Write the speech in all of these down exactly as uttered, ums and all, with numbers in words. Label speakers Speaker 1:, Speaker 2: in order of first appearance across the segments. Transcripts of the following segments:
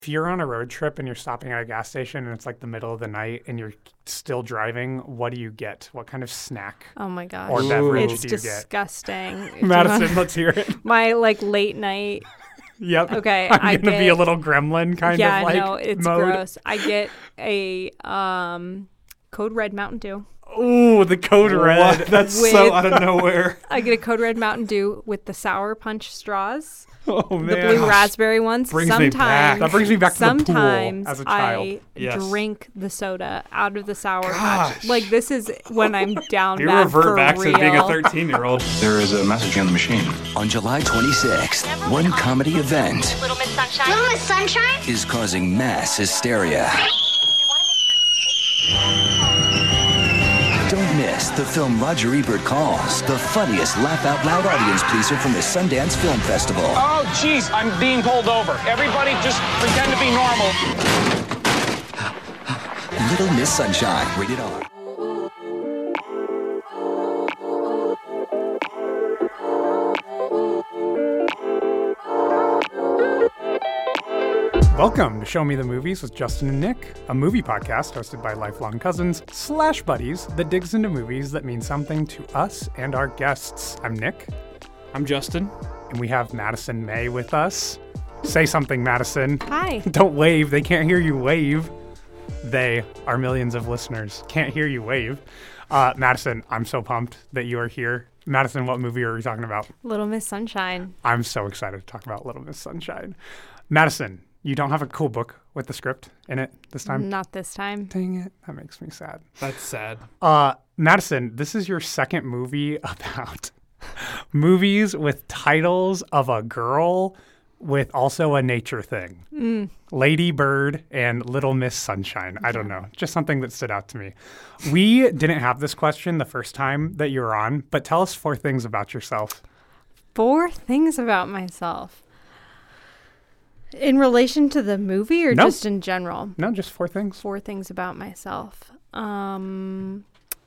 Speaker 1: If you're on a road trip and you're stopping at a gas station and it's like the middle of the night and you're still driving, what do you get? What kind of snack
Speaker 2: Oh my gosh.
Speaker 1: or beverage
Speaker 2: It's
Speaker 1: do you
Speaker 2: disgusting.
Speaker 1: get? Madison, let's hear it.
Speaker 2: My like late night.
Speaker 1: Yep.
Speaker 2: Okay,
Speaker 1: I'm
Speaker 2: I
Speaker 1: gonna
Speaker 2: get,
Speaker 1: be a little gremlin kind
Speaker 2: yeah,
Speaker 1: of like
Speaker 2: no, it's
Speaker 1: mode.
Speaker 2: gross. I get a um, Code Red Mountain Dew.
Speaker 1: Ooh, the Code Red.
Speaker 3: What? That's
Speaker 2: With-
Speaker 3: so out of nowhere.
Speaker 2: I get a Code Red Mountain Dew with the Sour Punch straws.
Speaker 1: Oh man.
Speaker 2: The blue raspberry ones.
Speaker 3: Brings me
Speaker 2: sometimes,
Speaker 3: back.
Speaker 1: That brings me back to the pool
Speaker 2: sometimes
Speaker 1: as a child.
Speaker 2: I
Speaker 3: Yes.
Speaker 2: drink the soda out of the Sour
Speaker 3: Gosh.
Speaker 2: Patch. Like this is when I'm down
Speaker 3: You
Speaker 2: bad
Speaker 3: revert
Speaker 2: for
Speaker 3: back
Speaker 2: real.
Speaker 3: to being a thirteen-year-old.
Speaker 4: There is a message in the machine.
Speaker 5: On July twenty-sixth, one comedy event
Speaker 6: Little Miss Sunshine.
Speaker 7: Little Miss Sunshine?
Speaker 5: is causing mass hysteria. Don't miss the film Roger Ebert calls the funniest laugh-out-loud audience pleaser from the Sundance Film Festival.
Speaker 8: Oh, jeez, I'm being pulled over. Everybody just pretend to be normal.
Speaker 5: Little Miss Sunshine, rated R.
Speaker 1: Welcome to Show Me the Movies with Justin and Nick, a movie podcast hosted by lifelong cousins slash buddies that digs into movies that mean something to us and our guests. I'm Nick,
Speaker 3: I'm Justin.
Speaker 1: and we have Madison May with us. Say something, Madison.
Speaker 2: Hi.
Speaker 1: Don't wave. They can't hear you wave. They, our millions of listeners, can't hear you wave. Uh, Madison, I'm so pumped that you are here. Madison, what movie are we talking about?
Speaker 2: Little Miss Sunshine.
Speaker 1: I'm so excited to talk about Little Miss Sunshine. Madison, you don't have a cool book with the script in it this time?
Speaker 2: Not this time.
Speaker 1: Dang it. That makes me sad.
Speaker 3: That's sad.
Speaker 1: Uh, Madison, this is your second movie about movies with titles of a girl with also a nature thing.
Speaker 2: Mm.
Speaker 1: Lady Bird and Little Miss Sunshine. I don't know. Just something that stood out to me. We didn't have this question the first time that you were on, but tell us four things about yourself.
Speaker 2: Four things about myself. In relation to the movie or
Speaker 1: No.
Speaker 2: just in general?
Speaker 1: No, just four things.
Speaker 2: Four things about myself. Um,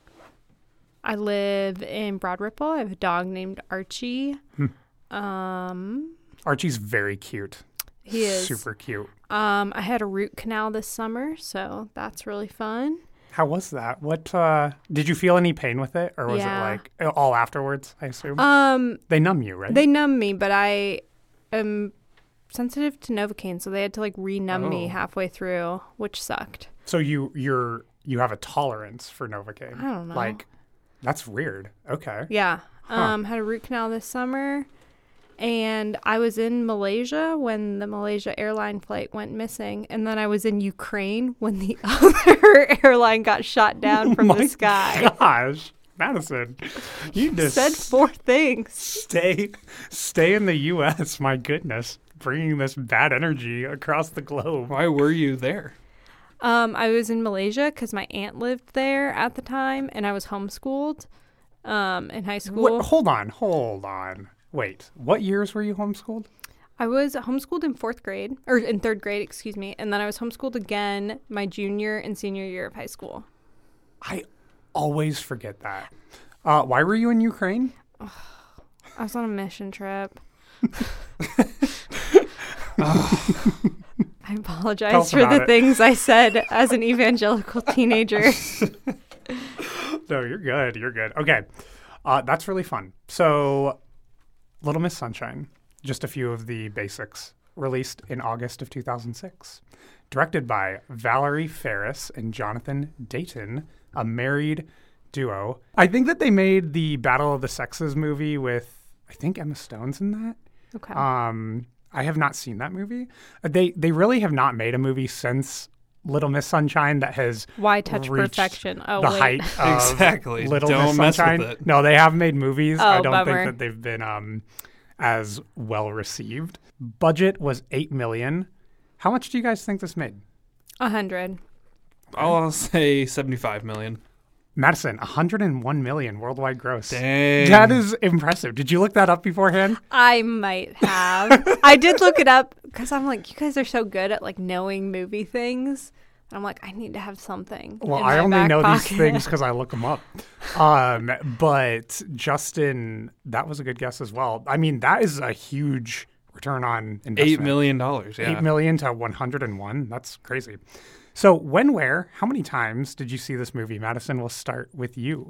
Speaker 2: I live in Broad Ripple. I have a dog named Archie.
Speaker 1: Hmm.
Speaker 2: Um,
Speaker 1: Archie's very cute.
Speaker 2: he is.
Speaker 1: Super cute.
Speaker 2: Um, I had a root canal this summer, so that's really fun.
Speaker 1: How was that? What uh, did you feel any pain with it, or was
Speaker 2: Yeah.
Speaker 1: it like all afterwards? I assume
Speaker 2: Um,
Speaker 1: they numb you, right?
Speaker 2: they numb me, but I am sensitive to Novocaine, so they had to like re-numb me
Speaker 3: Oh.
Speaker 2: halfway through, which sucked.
Speaker 1: so you you're you have a tolerance for Novocaine.
Speaker 2: I don't know.
Speaker 1: Like that's weird. Okay.
Speaker 2: Yeah.
Speaker 1: Huh.
Speaker 2: Um, had a root canal this summer, and I was in Malaysia when the Malaysia airline flight went missing, and then I was in Ukraine when the other airline got shot down from
Speaker 1: Oh My
Speaker 2: the sky.
Speaker 1: Gosh, Madison, you just
Speaker 2: Said four things.
Speaker 1: stay stay in the U S My goodness, bringing this bad energy across the globe.
Speaker 3: Why were you there?
Speaker 2: Um, I was in Malaysia because my aunt lived there at the time, and I was homeschooled um, in high school.
Speaker 1: Wait, hold on, hold on. Wait, what years were you homeschooled?
Speaker 2: I was homeschooled in fourth grade, or in third grade, excuse me, and then I was homeschooled again my junior and senior year of high school.
Speaker 1: I always forget that. Uh, why were you in Ukraine?
Speaker 2: I was on a mission trip. I
Speaker 1: Tell
Speaker 2: apologize
Speaker 1: us
Speaker 2: for
Speaker 1: about
Speaker 2: the
Speaker 1: it.
Speaker 2: things I said as an evangelical teenager.
Speaker 1: No, you're good. You're good. Okay. Uh, that's really fun. So, Little Miss Sunshine, just a few of the basics, released in August of two thousand six. Directed by Valerie Ferris and Jonathan Dayton, a married duo. I think that they made the Battle of the Sexes movie with, I think, Emma Stone's in that.
Speaker 2: Okay.
Speaker 1: Um, I have not seen that movie. Uh, They they really have not made a movie since Little Miss Sunshine that has
Speaker 2: Why touch
Speaker 1: reached
Speaker 2: perfection? Oh,
Speaker 1: the
Speaker 2: wait.
Speaker 1: height of
Speaker 3: Exactly.
Speaker 1: Little
Speaker 3: Don't
Speaker 1: Miss
Speaker 3: mess with
Speaker 1: Sunshine.
Speaker 3: it.
Speaker 1: No, they have made movies. I
Speaker 2: Oh,
Speaker 1: don't
Speaker 2: bummer.
Speaker 1: think that they've been um, as well received. Budget was eight million. How much do you guys think this made?
Speaker 2: A hundred.
Speaker 3: I'll say seventy-five million.
Speaker 1: Madison, one hundred one million worldwide gross.
Speaker 3: Dang.
Speaker 1: That is impressive. Did you look that up beforehand?
Speaker 2: I might have. I did look it up because I'm like, you guys are so good at like knowing movie things. And I'm like, I need to have something.
Speaker 1: Well,
Speaker 2: in
Speaker 1: I
Speaker 2: my
Speaker 1: only
Speaker 2: back
Speaker 1: know
Speaker 2: pocket.
Speaker 1: these things because I look them up. Um, but Justin, that was a good guess as well. I mean, that is a huge return on investment.
Speaker 3: Eight million dollars. Yeah.
Speaker 1: Eight million to one hundred and one. That's crazy. So when, where, how many times did you see this movie? Madison, we'll start with you.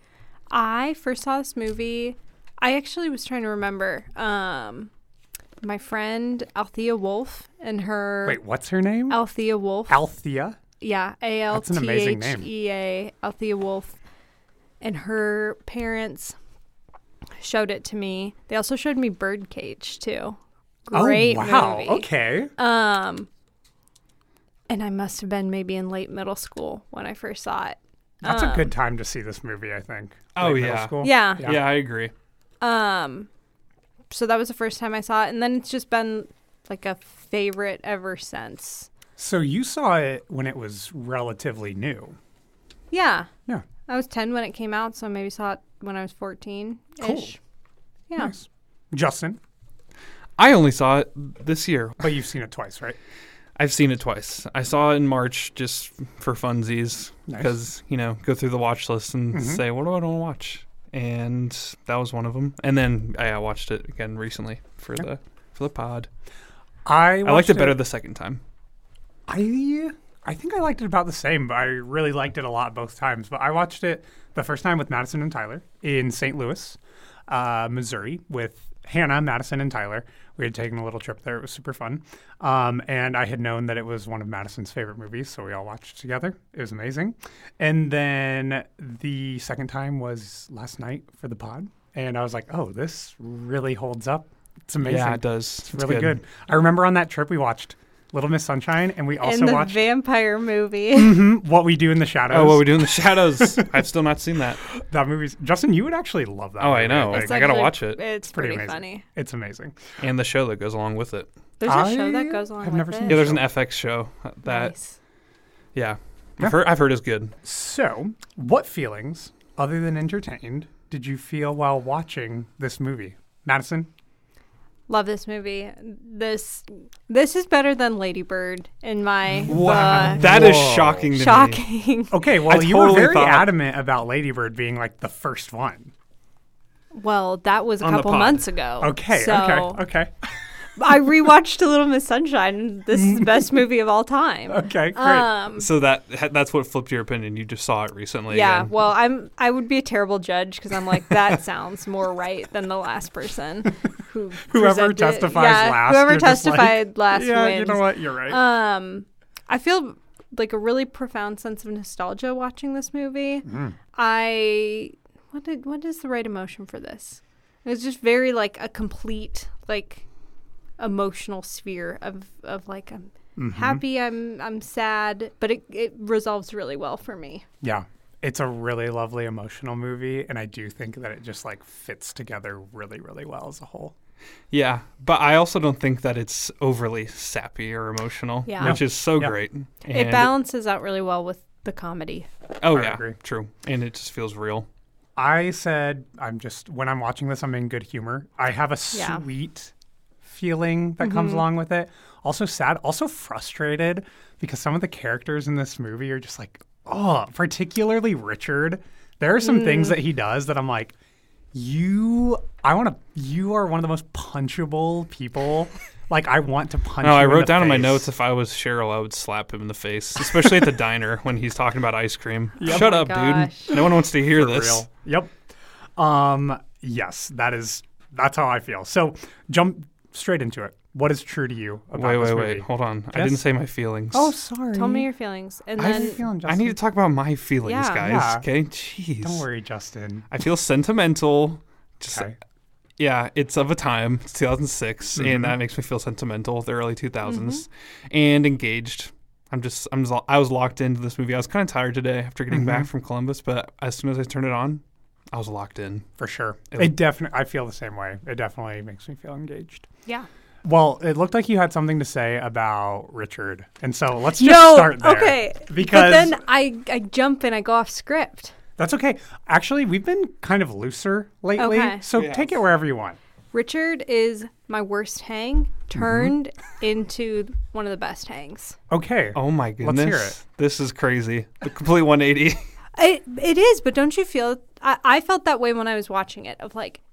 Speaker 2: I first saw this movie. I actually was trying to remember. Um, my friend Althea Wolf and her.
Speaker 1: Wait, what's her name?
Speaker 2: Althea Wolf.
Speaker 1: Althea?
Speaker 2: Yeah, A L
Speaker 1: That's an
Speaker 2: T
Speaker 1: amazing
Speaker 2: H
Speaker 1: name.
Speaker 2: E A, Althea Wolf. And her parents showed it to me. They also showed me Birdcage too. Great
Speaker 1: oh, wow.
Speaker 2: movie.
Speaker 1: Okay.
Speaker 2: Um, and I must have been maybe in late middle school when I first saw it.
Speaker 1: That's
Speaker 2: um,
Speaker 1: a good time to see this movie, I think.
Speaker 3: Oh,
Speaker 1: Late middle
Speaker 3: yeah.
Speaker 1: school.
Speaker 2: Yeah.
Speaker 3: Yeah. I agree.
Speaker 2: Um, so that was the first time I saw it, and then it's just been like a favorite ever since.
Speaker 1: So you saw it when it was relatively new.
Speaker 2: Yeah,
Speaker 1: Yeah.
Speaker 2: I was ten when it came out, so maybe saw it when I was fourteen ish.
Speaker 1: Cool.
Speaker 2: Yeah.
Speaker 1: Nice. Justin,
Speaker 3: I only saw it this year.
Speaker 1: but you've seen it twice, right?
Speaker 3: I've seen it twice. I saw it in March just for funsies
Speaker 1: Nice.
Speaker 3: because, you know, go through the watch list and
Speaker 1: Mhm.
Speaker 3: say, what do I want to watch? And that was one of them. And then I watched it again recently for the for the pod.
Speaker 1: I
Speaker 3: I liked
Speaker 1: watched
Speaker 3: it better the second time.
Speaker 1: I I think I liked it about the same, but I really liked it a lot both times. But I watched it the first time with Madison and Tyler in Saint Louis, uh, Missouri, with Hannah, Madison, and Tyler. We had taken a little trip there. It was super fun. Um, and I had known that it was one of Madison's favorite movies, so we all watched it together. It was amazing. And then the second time was last night for the pod. And I was like, oh, this really holds up. It's amazing.
Speaker 3: Yeah, it does.
Speaker 1: It's really good. I remember on that trip we watched Little Miss Sunshine, and we also
Speaker 2: and the
Speaker 1: watched
Speaker 2: vampire movie.
Speaker 1: Mhm, What We Do in the Shadows.
Speaker 3: Oh, what we do in the shadows. I've still not seen that.
Speaker 1: That movie's Justin, you would actually love that.
Speaker 3: Oh, I
Speaker 1: movie,
Speaker 3: know.
Speaker 1: think.
Speaker 2: It's
Speaker 3: I gotta
Speaker 2: actually-
Speaker 3: watch it.
Speaker 2: It's
Speaker 1: pretty
Speaker 2: pretty,
Speaker 1: amazing.
Speaker 2: funny.
Speaker 1: It's amazing.
Speaker 3: And the show that goes along with it.
Speaker 2: There's a
Speaker 1: I
Speaker 2: show that goes along
Speaker 1: have
Speaker 2: with
Speaker 1: never
Speaker 2: it.
Speaker 1: seen
Speaker 3: Yeah, there's
Speaker 1: show.
Speaker 3: an F X show that,
Speaker 2: Nice.
Speaker 3: yeah,
Speaker 1: Yeah.
Speaker 3: I've heard, I've heard is good.
Speaker 1: So, what feelings, other than entertained, did you feel while watching this movie? Madison?
Speaker 2: Love this movie. This this is better than Lady Bird in my
Speaker 1: Wow.
Speaker 2: book.
Speaker 3: That is
Speaker 1: Whoa.
Speaker 3: shocking to me.
Speaker 2: Shocking.
Speaker 1: Okay, well,
Speaker 3: I
Speaker 1: you were
Speaker 3: totally
Speaker 1: very
Speaker 3: thought-
Speaker 1: adamant about Lady Bird being like the first one.
Speaker 2: Well, that was a
Speaker 3: On the
Speaker 2: couple
Speaker 3: pod.
Speaker 2: months ago.
Speaker 1: Okay,
Speaker 2: so
Speaker 1: okay, okay.
Speaker 2: I rewatched A Little Miss Sunshine. And this is the best movie of all time.
Speaker 1: Okay, great.
Speaker 2: Um,
Speaker 3: So that that's what flipped your opinion. You just saw it recently.
Speaker 2: yeah.
Speaker 3: again.
Speaker 2: Well, I'm I would be a terrible judge because I'm like that sounds more right than the last person who
Speaker 1: Whoever
Speaker 2: presented-
Speaker 1: testifies
Speaker 2: yeah,
Speaker 1: last.
Speaker 2: Whoever
Speaker 1: you're just like,
Speaker 2: testified last
Speaker 1: yeah,
Speaker 2: wins.
Speaker 1: you know what? You're right.
Speaker 2: Um, I feel like a really profound sense of nostalgia watching this movie.
Speaker 1: Mm.
Speaker 2: I what did what is the right emotion for this? It was just very like a complete like emotional sphere of of like I'm
Speaker 1: Mm-hmm.
Speaker 2: happy, I'm I'm sad, but it it resolves really well for me.
Speaker 1: Yeah. It's a really lovely emotional movie, and I do think that it just like fits together really, really well as a whole.
Speaker 3: Yeah, but I also don't think that it's overly sappy or emotional,
Speaker 2: Yeah.
Speaker 3: which is so
Speaker 1: Yeah.
Speaker 3: great.
Speaker 2: It
Speaker 3: And-
Speaker 2: balances out really well with the comedy.
Speaker 3: Oh
Speaker 1: I
Speaker 3: yeah,
Speaker 1: agree.
Speaker 3: true, and it just feels real.
Speaker 1: I said, I'm just, when I'm watching this, I'm in good humor. I have a
Speaker 2: Yeah.
Speaker 1: sweet feeling that comes along with it. Also sad, also frustrated because some of the characters in this movie are just like, oh, particularly Richard. There are some things that he does that I'm like, you, I want to, you are one of the most punchable people. Like, I want to punch
Speaker 3: No,
Speaker 1: you
Speaker 3: I
Speaker 1: in
Speaker 3: wrote
Speaker 1: the
Speaker 3: down in my
Speaker 1: face.
Speaker 3: notes if I was Cheryl, I would slap him in the face, especially at the diner when he's talking about ice cream.
Speaker 1: Yep.
Speaker 3: Shut
Speaker 2: Oh my
Speaker 3: up,
Speaker 2: gosh.
Speaker 3: dude. No one wants to hear
Speaker 1: For
Speaker 3: this.
Speaker 1: real. Yep. Um, yes, that is, that's how I feel. So jump straight into it. What is true to you about
Speaker 3: Wait,
Speaker 1: this
Speaker 3: wait,
Speaker 1: movie?
Speaker 3: wait. Hold on. I
Speaker 1: Yes?
Speaker 3: didn't say my feelings.
Speaker 1: Oh, sorry.
Speaker 2: Tell me your feelings, and
Speaker 1: How are you
Speaker 2: then
Speaker 1: feeling,
Speaker 3: I
Speaker 1: Justin?
Speaker 3: need to talk about my feelings,
Speaker 2: Yeah.
Speaker 3: guys.
Speaker 1: Yeah.
Speaker 3: Okay, jeez.
Speaker 1: Don't worry, Justin.
Speaker 3: I feel sentimental. Just
Speaker 1: Okay.
Speaker 3: yeah, it's of a time. It's two thousand six,
Speaker 1: Mhm.
Speaker 3: and that makes me feel sentimental. The early two thousands, and engaged. I'm just I'm just, I was locked into this movie. I was kind of tired today after getting back
Speaker 1: Mhm.
Speaker 3: from Columbus, but as soon as I turned it on, I was locked in.
Speaker 1: For sure.
Speaker 3: It-
Speaker 1: It definitely, I feel the same way. It definitely makes me feel engaged.
Speaker 2: yeah.
Speaker 1: Well, it looked like you had something to say about Richard. And so let's just
Speaker 2: no,
Speaker 1: start there.
Speaker 2: okay.
Speaker 1: Because
Speaker 2: but then I I jump and I go off script.
Speaker 1: that's okay. Actually, we've been kind of looser lately.
Speaker 2: Okay.
Speaker 1: So
Speaker 3: Yeah.
Speaker 1: take it wherever you want.
Speaker 2: Richard is my worst hang turned
Speaker 1: Mm-hmm.
Speaker 2: into one of the best hangs.
Speaker 1: Okay.
Speaker 3: Oh my
Speaker 1: Let's
Speaker 3: goodness,
Speaker 1: hear it.
Speaker 3: this is crazy. The complete one eighty.
Speaker 2: It, it is, but don't you feel? I, I felt that way when I was watching it. Of like,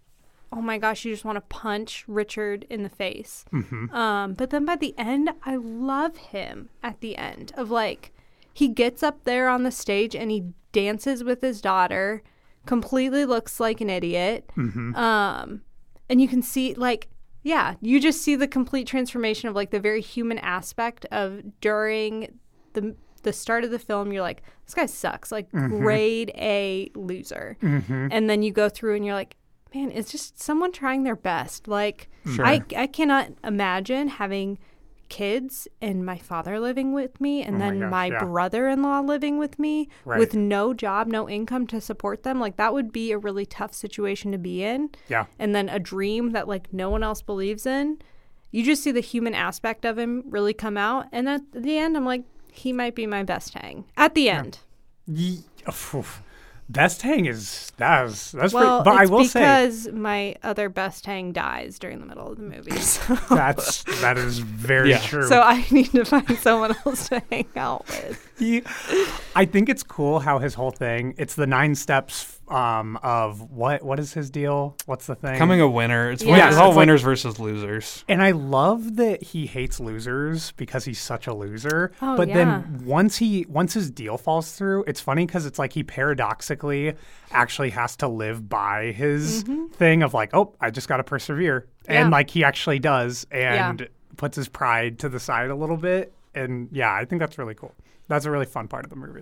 Speaker 2: oh my gosh, you just want to punch Richard in the face.
Speaker 1: Mm-hmm.
Speaker 2: Um, but then by the end, I love him at the end of like, he gets up there on the stage and he dances with his daughter, completely looks like an idiot.
Speaker 1: Mm-hmm.
Speaker 2: Um, and you can see like, yeah, you just see the complete transformation of like the very human aspect of during the the start of the film. You're like, this guy sucks, like
Speaker 1: Mm-hmm.
Speaker 2: grade A loser.
Speaker 1: Mm-hmm.
Speaker 2: And then you go through and you're like, man, it's just someone trying their best. Like,
Speaker 3: Sure.
Speaker 2: I, I cannot imagine having kids and my father living with me and
Speaker 1: Oh my
Speaker 2: then
Speaker 1: gosh,
Speaker 2: my
Speaker 1: yeah.
Speaker 2: brother-in-law living with me
Speaker 1: Right.
Speaker 2: with no job, no income to support them. Like, that would be a really tough situation to be in.
Speaker 1: Yeah.
Speaker 2: And then a dream that, like, no one else believes in. You just see the human aspect of him really come out. And at the end, I'm like, he might be my best hang. At the end.
Speaker 1: Ye- oof. Best hang is that's that's
Speaker 2: Well,
Speaker 1: pretty, but
Speaker 2: it's
Speaker 1: I will say
Speaker 2: because my other best hang dies during the middle of the movie. So,
Speaker 1: that's that is very
Speaker 3: Yeah.
Speaker 1: true.
Speaker 2: so I need to find someone else to hang out with.
Speaker 1: He, I think it's cool how his whole thing. It's the nine steps um, of what what is his deal? What's the thing?
Speaker 3: Becoming a winner. It's,
Speaker 2: Yeah.
Speaker 3: win-
Speaker 2: Yeah,
Speaker 3: it's
Speaker 1: so
Speaker 3: all
Speaker 1: it's like-
Speaker 3: winners versus losers.
Speaker 1: And I love that he hates losers because he's such a loser.
Speaker 2: Oh,
Speaker 1: but
Speaker 2: yeah.
Speaker 1: then once he once his deal falls through, it's funny because it's like he paradoxically actually has to live by his thing of like, oh, I just got to persevere,
Speaker 2: Mm-hmm. Yeah.
Speaker 1: and like he actually does,
Speaker 2: Yeah.
Speaker 1: and puts his pride to the side a little bit. And yeah, I think that's really cool. That's a really fun part of the movie.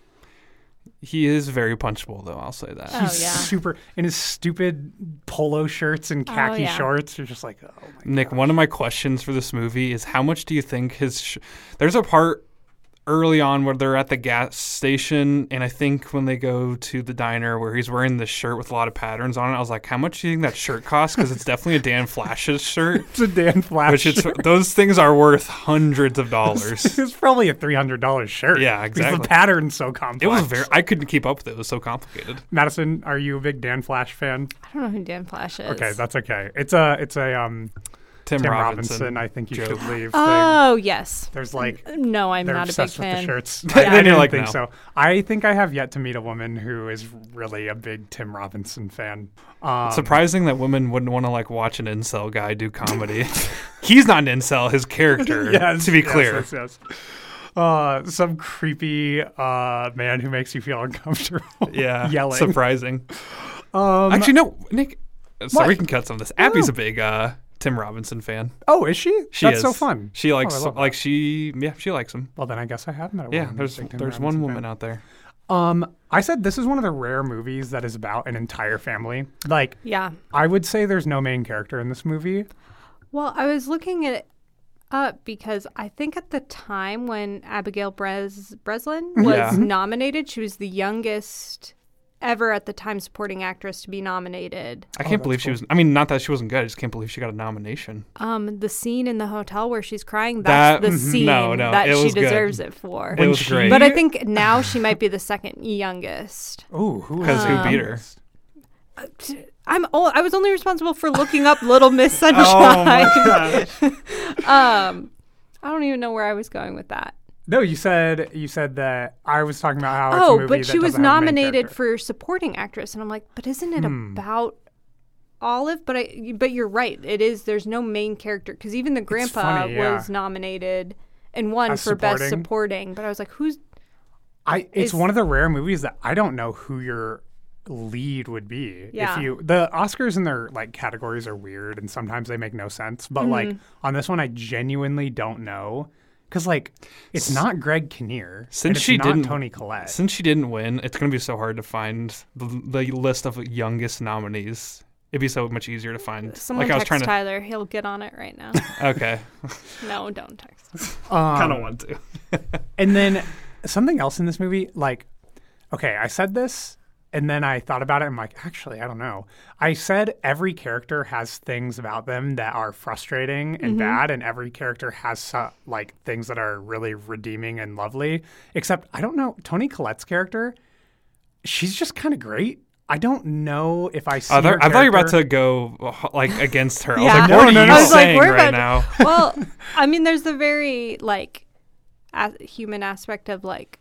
Speaker 3: He is very punchable, though. I'll say that.
Speaker 2: Oh,
Speaker 1: He's
Speaker 2: yeah.
Speaker 1: super in his stupid polo shirts and khaki
Speaker 2: yeah.
Speaker 1: shorts. You're just like, oh my
Speaker 3: Nick, one of my questions for this movie is how much do you think his. Sh- There's a part early on where they're at the gas station, and I think when they go to the diner where he's wearing this shirt with a lot of patterns on it, I was like, how much do you think that shirt costs? Because it's definitely a Dan Flash's shirt,
Speaker 1: It's a Dan Flash.
Speaker 3: which it's
Speaker 1: shirt.
Speaker 3: those things are worth hundreds of dollars.
Speaker 1: It's probably a three hundred dollars shirt.
Speaker 3: Yeah,
Speaker 1: Because
Speaker 3: exactly.
Speaker 1: the pattern's so complex.
Speaker 3: It was very. I couldn't keep up with it. It was so complicated.
Speaker 1: Madison, are you a big Dan Flash fan?
Speaker 2: I don't know who Dan Flash is.
Speaker 1: Okay, that's okay. It's a it's a um
Speaker 3: Tim,
Speaker 1: Tim
Speaker 3: Robinson.
Speaker 1: Robinson. I think you
Speaker 3: joke.
Speaker 1: should leave. thing.
Speaker 2: Oh, yes.
Speaker 1: There's like
Speaker 2: No, I'm
Speaker 1: they're
Speaker 2: not a big
Speaker 1: obsessed with the
Speaker 2: fan.
Speaker 1: shirts.
Speaker 3: Then
Speaker 1: I, I
Speaker 3: you're
Speaker 1: didn't
Speaker 3: like,
Speaker 1: think
Speaker 3: no.
Speaker 1: so. I think I have yet to meet a woman who is really a big Tim Robinson fan. Um,
Speaker 3: Surprising that women wouldn't want to like watch an incel guy do comedy. He's not an incel. His character,
Speaker 1: yes,
Speaker 3: to be
Speaker 1: yes,
Speaker 3: clear.
Speaker 1: yes, yes. Uh, some creepy uh, man who makes you feel uncomfortable.
Speaker 3: Yeah,
Speaker 1: yelling.
Speaker 3: surprising.
Speaker 1: Um,
Speaker 3: Actually, no, Nick. So
Speaker 1: What?
Speaker 3: we can cut some of this. Abby's a big uh, Tim Robinson fan.
Speaker 1: oh, is she?
Speaker 3: She
Speaker 1: That's
Speaker 3: is.
Speaker 1: so fun.
Speaker 3: She
Speaker 1: Oh,
Speaker 3: likes
Speaker 1: I love that.
Speaker 3: like she yeah she likes him.
Speaker 1: Well, then I guess I have met a
Speaker 3: Yeah,
Speaker 1: woman
Speaker 3: there's
Speaker 1: who's a big Tim
Speaker 3: there's one
Speaker 1: Robinson
Speaker 3: woman
Speaker 1: fan.
Speaker 3: out there.
Speaker 1: Um, I said this is one of the rare movies that is about an entire family. Like,
Speaker 2: Yeah.
Speaker 1: I would say there's no main character in this movie.
Speaker 2: Well, I was looking it up because I think at the time when Abigail Bres- Breslin was
Speaker 3: Yeah.
Speaker 2: nominated, she was the youngest ever at the time supporting actress to be nominated.
Speaker 3: I can't believe she was. I mean, not that she wasn't good. I just can't believe she got a nomination.
Speaker 2: Um, the scene in the hotel where she's crying, that's
Speaker 3: That-
Speaker 2: the
Speaker 3: mhm.
Speaker 2: scene
Speaker 3: No, no,
Speaker 2: that
Speaker 3: it
Speaker 2: she
Speaker 3: was good.
Speaker 2: deserves it for.
Speaker 3: It was
Speaker 1: she-
Speaker 3: great.
Speaker 2: But I think now she might be the second youngest.
Speaker 1: Ooh, who?
Speaker 3: 'Cause who
Speaker 1: is
Speaker 3: beat
Speaker 1: this?
Speaker 3: her?
Speaker 2: I'm oh, I was only responsible for looking up Little Miss Sunshine.
Speaker 3: Oh my gosh.
Speaker 2: um, I don't even know where I was going with that.
Speaker 1: No, you said you said that I was talking about how it's a
Speaker 2: Oh,
Speaker 1: movie
Speaker 2: but
Speaker 1: that
Speaker 2: she was
Speaker 1: doesn't have a main
Speaker 2: nominated
Speaker 1: character.
Speaker 2: for supporting actress, and I'm like, but isn't it
Speaker 1: Hmm.
Speaker 2: about Olive? But I, but you're right. It is. There's no main character because even the grandpa
Speaker 1: funny, yeah.
Speaker 2: was nominated and won
Speaker 1: As
Speaker 2: for best
Speaker 1: supporting?
Speaker 2: supporting. But I was like, who's?
Speaker 1: I. It's
Speaker 2: is-
Speaker 1: one of the rare movies that I don't know who your lead would be.
Speaker 2: Yeah.
Speaker 1: If you the Oscars and their like categories are weird and sometimes they make no sense. But like
Speaker 2: Mm-hmm.
Speaker 1: on this one, I genuinely don't know. Because, like, it's not Greg Kinnear.
Speaker 3: Since
Speaker 1: and it's
Speaker 3: she
Speaker 1: not
Speaker 3: didn't-
Speaker 1: Toni Collette.
Speaker 3: Since she didn't win, it's going to be so hard to find the, the list of youngest nominees. It'd be so much easier to find.
Speaker 2: Someone
Speaker 3: like I was
Speaker 2: text
Speaker 3: trying to.
Speaker 2: Tyler. He'll get on it right now.
Speaker 3: Okay,
Speaker 2: No, don't text.
Speaker 1: Um,
Speaker 3: kind of want to.
Speaker 1: And then something else in this movie, like, okay, I said this, and then I thought about it. I'm like, actually, I don't know. I said every character has things about them that are frustrating and bad, and every character has uh, like things that are really redeeming and lovely. Except I don't know Toni Collette's character. She's just kind of great. I don't know if I see.
Speaker 3: I thought,
Speaker 1: her
Speaker 3: I thought you were about
Speaker 1: character-
Speaker 3: to go uh, like against her. I
Speaker 2: Yeah.
Speaker 3: was like,
Speaker 1: No,
Speaker 3: what are
Speaker 1: no,
Speaker 3: you
Speaker 1: no. I was
Speaker 2: like,
Speaker 3: saying
Speaker 2: we're
Speaker 3: right
Speaker 2: about-
Speaker 3: now?
Speaker 2: Well, I mean, there's the very like a- human aspect of like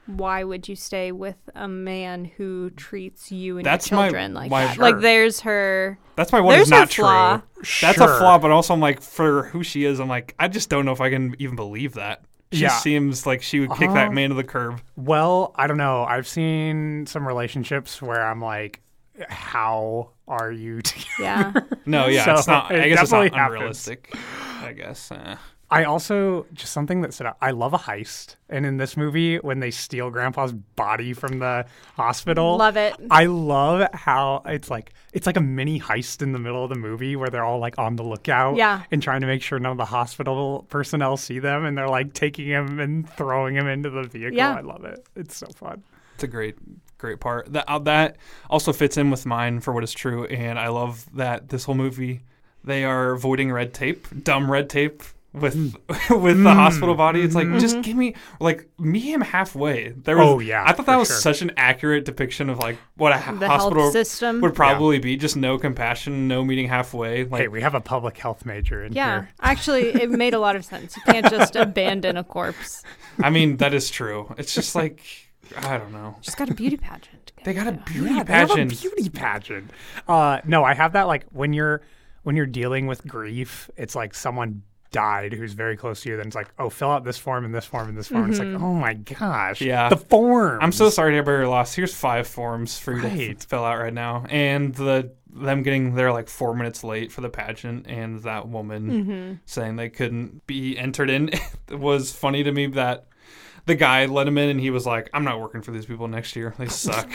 Speaker 2: why would you stay with a man who treats you and
Speaker 3: That's
Speaker 2: your
Speaker 3: my-
Speaker 2: children like
Speaker 3: my-
Speaker 2: that?
Speaker 3: Sure.
Speaker 2: Like, there's her.
Speaker 3: That's my one
Speaker 2: There's
Speaker 3: is not
Speaker 2: her flaw.
Speaker 3: true. That's a
Speaker 1: Sure.
Speaker 3: flaw, but also I'm like, for who she is, I'm like, I just don't know if I can even believe that. She
Speaker 1: Yeah.
Speaker 3: seems like she would kick
Speaker 1: Uh-huh.
Speaker 3: that man to the curb.
Speaker 1: Well, I don't know. I've seen some relationships where I'm like, how are you together?
Speaker 2: Yeah.
Speaker 3: No, yeah,
Speaker 1: So,
Speaker 3: it's not. I
Speaker 1: it
Speaker 3: guess it's not
Speaker 1: definitely happens.
Speaker 3: unrealistic. I guess. Eh.
Speaker 1: I also, just something that stood out, I love a heist. And in this movie, when they steal Grandpa's body from the hospital.
Speaker 2: Love it.
Speaker 1: I love how it's like, it's like a mini heist in the middle of the movie where they're all like on the lookout.
Speaker 2: Yeah.
Speaker 1: And trying to make sure none of the hospital personnel see them. And they're like taking him and throwing him into the vehicle.
Speaker 2: Yeah.
Speaker 1: I love it. It's so fun.
Speaker 3: It's a great, great part. That uh, that also fits in with mine for what is true, and I love that this whole movie they are avoiding red tape, dumb red tape with with the hospital body. It's like just give me like meet him halfway. There was,
Speaker 1: Oh, yeah,
Speaker 3: I thought
Speaker 1: for
Speaker 3: that was
Speaker 1: sure.
Speaker 3: such an accurate depiction of like what a
Speaker 2: The
Speaker 3: hospital
Speaker 2: health system.
Speaker 3: would probably be. Just no compassion, no meeting halfway. Like
Speaker 1: Hey, we have a public health major in
Speaker 2: Yeah.
Speaker 1: here.
Speaker 2: Actually, it made a lot of sense. You can't just abandon a corpse.
Speaker 3: I mean that is true. It's just like I don't know.
Speaker 2: Just got a beauty pageant.
Speaker 3: They got a beauty
Speaker 1: Yeah, they have a
Speaker 3: pageant.
Speaker 1: beauty pageant. Uh, no, I have that like when you're when you're dealing with grief, it's like someone died who's very close to you. Then it's like, oh, fill out this form and this form and this form. It's like, oh my gosh,
Speaker 3: Yeah.
Speaker 1: the form.
Speaker 3: I'm so sorry to hear about your loss. Here's five forms for you to
Speaker 1: Right.
Speaker 3: f- fill out right now, and the them getting there like four minutes late for the pageant, and that woman saying they couldn't be entered in was funny to me. That the guy let him in, and he was like, "I'm not working for these people next year. They suck."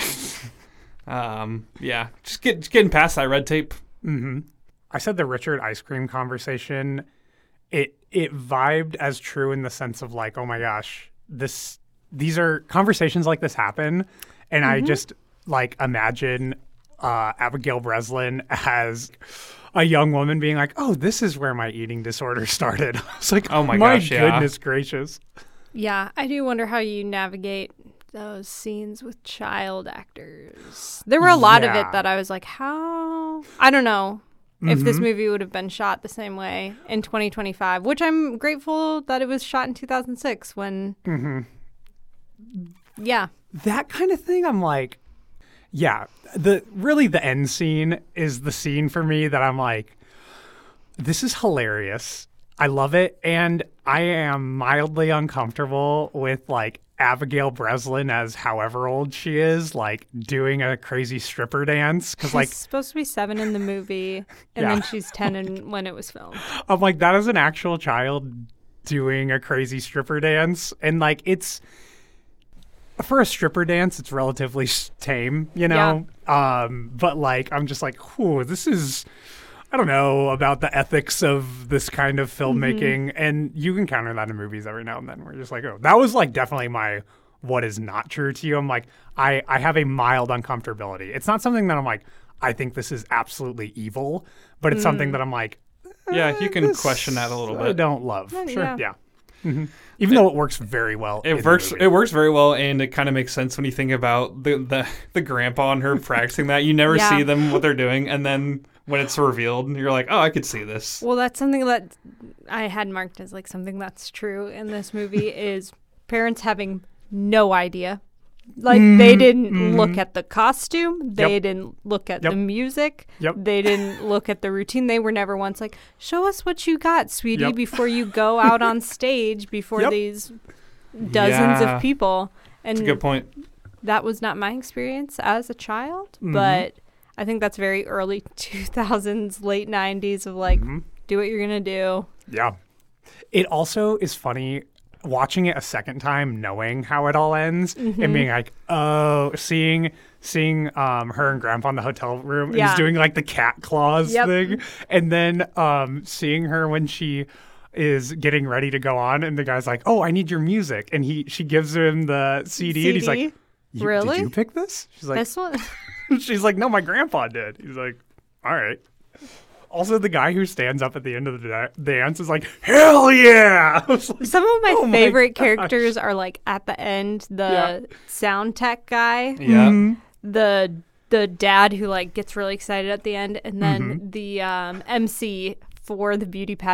Speaker 3: um, yeah, just get just getting past that red tape.
Speaker 1: I said the Richard ice cream conversation. It it vibed as true in the sense of like, oh my gosh, this these are conversations like this happen, and I just like imagine uh, Abigail Breslin as a young woman being like, oh, this is where my eating disorder started. It's like,
Speaker 3: Oh my
Speaker 1: my
Speaker 3: gosh, yeah.
Speaker 1: goodness gracious.
Speaker 2: Yeah, I do wonder how you navigate those scenes with child actors. There were a lot of
Speaker 1: Yeah.
Speaker 2: it that I was like, how? I don't know if this movie would have been shot the same way in twenty twenty-five, which I'm grateful that it was shot in two thousand six when. Yeah.
Speaker 1: That kind of thing, I'm like, yeah, the really the end scene is the scene for me that I'm like, this is hilarious. I love it. And I am mildly uncomfortable with like Abigail Breslin as however old she is, like doing a crazy stripper dance. Cause
Speaker 2: She's
Speaker 1: like,
Speaker 2: supposed to be seven in the movie, and
Speaker 1: Yeah.
Speaker 2: then she's ten in, when it was filmed.
Speaker 1: I'm like, that is an actual child doing a crazy stripper dance. And like, it's for a stripper dance, it's relatively s- tame, you know? Um, but like, I'm just like, whew, this is, I don't know about the ethics of this kind of filmmaking. And you encounter that in movies every now and then. We're just like, oh, that was like definitely my what is not true to you. I'm like, I, I have a mild uncomfortability. It's not something that I'm like, I think this is absolutely evil, but it's something that I'm like,
Speaker 3: Yeah, you can
Speaker 1: this
Speaker 3: question that a little
Speaker 1: I
Speaker 3: bit.
Speaker 1: don't love.
Speaker 2: Uh,
Speaker 1: Sure.
Speaker 2: yeah.
Speaker 1: Yeah. hmm Even though it works very well. in
Speaker 3: It
Speaker 1: the
Speaker 3: works.
Speaker 1: movie.
Speaker 3: It works very well, and it kind of makes sense when you think about the the, the grandpa and her practicing that. You never
Speaker 2: Yeah.
Speaker 3: see them what they're doing, and then when it's revealed, you're like, "Oh, I could see this."
Speaker 2: Well, that's something that I had marked as like something that's true in this movie is parents having no idea. Like they didn't look at the costume, they
Speaker 1: Yep.
Speaker 2: didn't look at
Speaker 1: Yep.
Speaker 2: the music,
Speaker 1: Yep.
Speaker 2: they didn't look at the routine. They were never once like, "Show us what you got, sweetie,
Speaker 1: Yep.
Speaker 2: before you go out on stage before
Speaker 1: Yep.
Speaker 2: these dozens
Speaker 3: Yeah.
Speaker 2: of people." And
Speaker 3: That's a good point.
Speaker 2: that was not my experience as a child,
Speaker 1: Mm-hmm.
Speaker 2: but I think that's very early two thousands, late nineties of like,
Speaker 1: Mm-hmm.
Speaker 2: do what you're going to do.
Speaker 1: Yeah. It also is funny watching it a second time, knowing how it all ends,
Speaker 2: Mm-hmm.
Speaker 1: and being like, oh, seeing seeing um, her and Grandpa in the hotel room, and
Speaker 2: Yeah.
Speaker 1: he's doing like the cat claws
Speaker 2: Yep.
Speaker 1: thing, and then um, seeing her when she is getting ready to go on, and the guy's like, oh, I need your music, and he she gives him the C D, and he's
Speaker 2: C D?
Speaker 1: like, "You-
Speaker 2: Really?
Speaker 1: Did you pick this? She's like,
Speaker 2: This one,
Speaker 1: she's like, no, my grandpa did. He's like, all right. Also, the guy who stands up at the end of the da- dance is like, hell yeah! I was like,
Speaker 2: some of my
Speaker 1: Oh my
Speaker 2: favorite
Speaker 1: gosh.
Speaker 2: characters are like at the end, the
Speaker 1: Yeah.
Speaker 2: sound tech guy,
Speaker 3: Yeah.
Speaker 1: Mm-hmm.
Speaker 2: the the dad who like gets really excited at the end, and then
Speaker 1: Mm-hmm.
Speaker 2: the um, M C for the beauty pageant